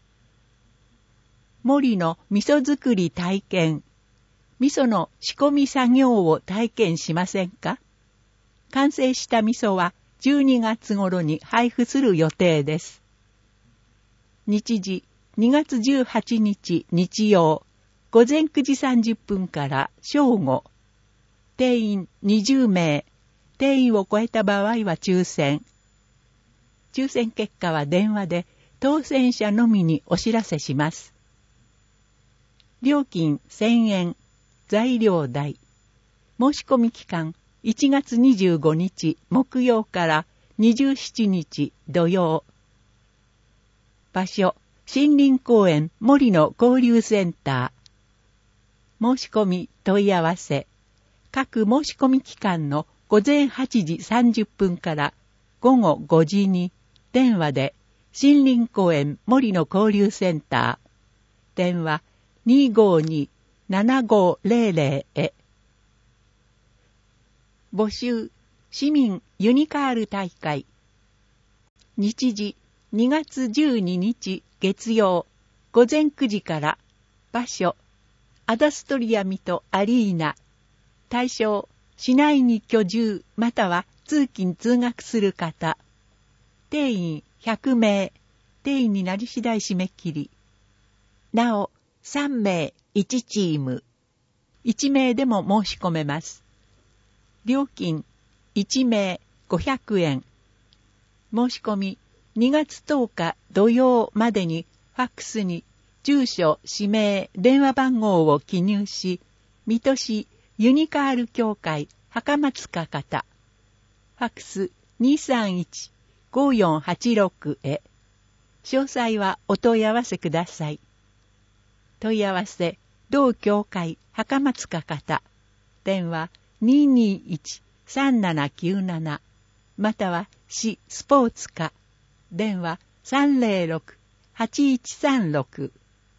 森の味噌作り体験。味噌の仕込み作業を体験しませんか？完成した味噌はじゅうにがつ頃に配布する予定です。日時、にがつじゅうはちにち日曜、午前くじさんじゅっぷんから正午。定員にじゅうめい。定員を超えた場合は抽選。抽選結果は電話で当選者のみにお知らせします。料金せんえん。材料代。申し込み期間いちがつにじゅうごにち木曜からにじゅうしちにち土曜。場所、森林公園森の交流センター。申し込み問い合わせ。各申し込み期間の午前はちじさんじゅっぷんからごごごじに電話で森林公園森の交流センター。電話 にーごーに ななごーぜろぜろ へ。募集、市民ユニカール大会。日時、にがつじゅうににち月曜、午前くじから。場所、アダストリア水戸アリーナ。対象、市内に居住または通勤通学する方。定員ひゃくめい。定員になり次第締め切り。なお、さんめいいちチーム。いちめいでも申し込めます。料金いちめいごひゃくえん。申し込みにがつとおか土曜までにファックスに住所、氏名、電話番号を記入し、水戸市ユニカール協会墓松か方、ファックス にーさんいち ごーよんはちろく へ、詳細はお問い合わせください。問い合わせ、同協会墓松か方、電話 にーにーいち さんななきゅうなな、または市スポーツ課、電話 さんぜろろく はちいちさんろく。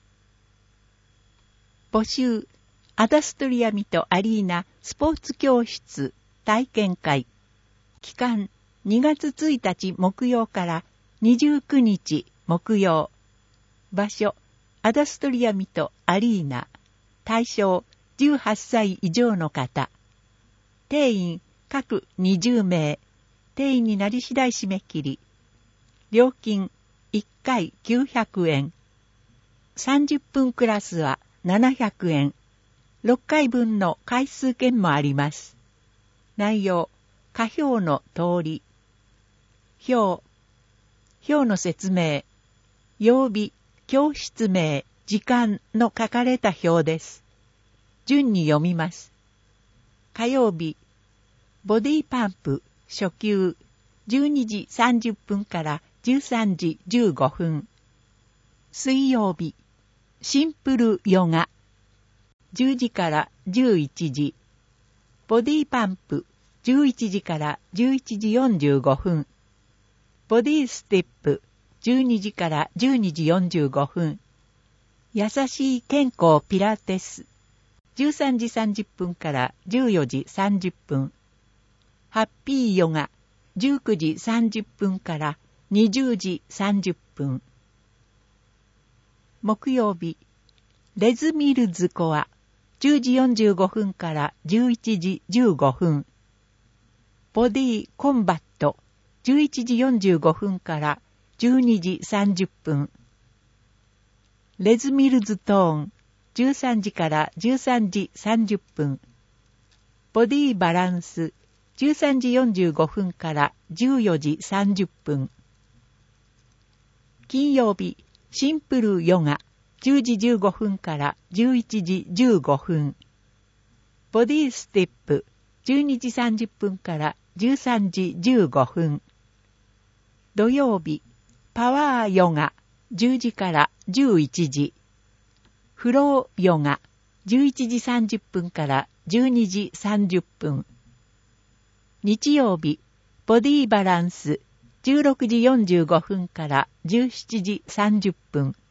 募集、アダストリアミトアリーナスポーツ教室体験会。期間にがつついたち木曜からにじゅうくにち木曜。場所、アダストリアミトアリーナ。対象、じゅうはっさい以上の方。定員、各にじゅうめい。定員になり次第締め切り。料金、いっかいきゅうひゃくえん。さんじゅっぷんクラスはななひゃくえん。ろっかいぶんの回数券もあります。内容、下表の通り。表、表の説明。曜日、教室名、時間の書かれた表です。順に読みます。火曜日、ボディパンプ、初級、じゅうにじさんじゅっぷんからじゅうさんじじゅうごふん。水曜日、シンプルヨガ、じゅうじからじゅういちじ。ボディパンプ、じゅういちじからじゅういちじよんじゅうごふん。ボディステップ、じゅうにじからじゅうにじよんじゅうごふん。優しい健康ピラティス、じゅうさんじさんじゅっぷんからじゅうよじさんじゅっぷん。ハッピーヨガ、じゅうくじさんじゅっぷんからにじゅうじさんじゅっぷん。木曜日、レズミルズコア、じゅうじよんじゅうごふんからじゅういちじじゅうごふん。ボディコンバット、じゅういちじよんじゅうごふんからじゅうにじさんじゅっぷん。レズミルズトーン、じゅうさんじからじゅうさんじさんじゅっぷん。ボディバランス、じゅうさんじよんじゅうごふんからじゅうよじさんじゅっぷん。金曜日、シンプルヨガ、じゅうじじゅうごふんからじゅういちじじゅうごふん。ボディステップ、じゅうにじさんじゅっぷんからじゅうさんじじゅうごふん。土曜日、パワーヨガ、じゅうじからじゅういちじ。フローヨガ、じゅういちじさんじゅっぷんからじゅうにじさんじゅっぷん。日曜日、ボディバランス、じゅうろくじよんじゅうごふんからじゅうしちじさんじゅっぷん。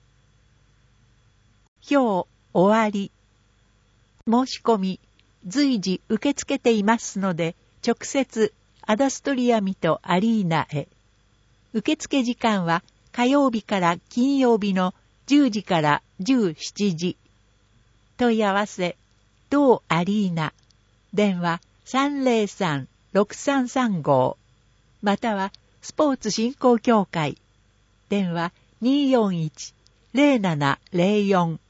表終わり。申し込み、随時受け付けていますので、直接アダストリアミトアリーナへ。受付時間は火曜日から金曜日のじゅうじからじゅうしちじ。問い合わせ、同アリーナ。電話 さんぜろさん ろくさんさんご。またはスポーツ振興協会。電話 にーよんいち ぜろななぜろよん。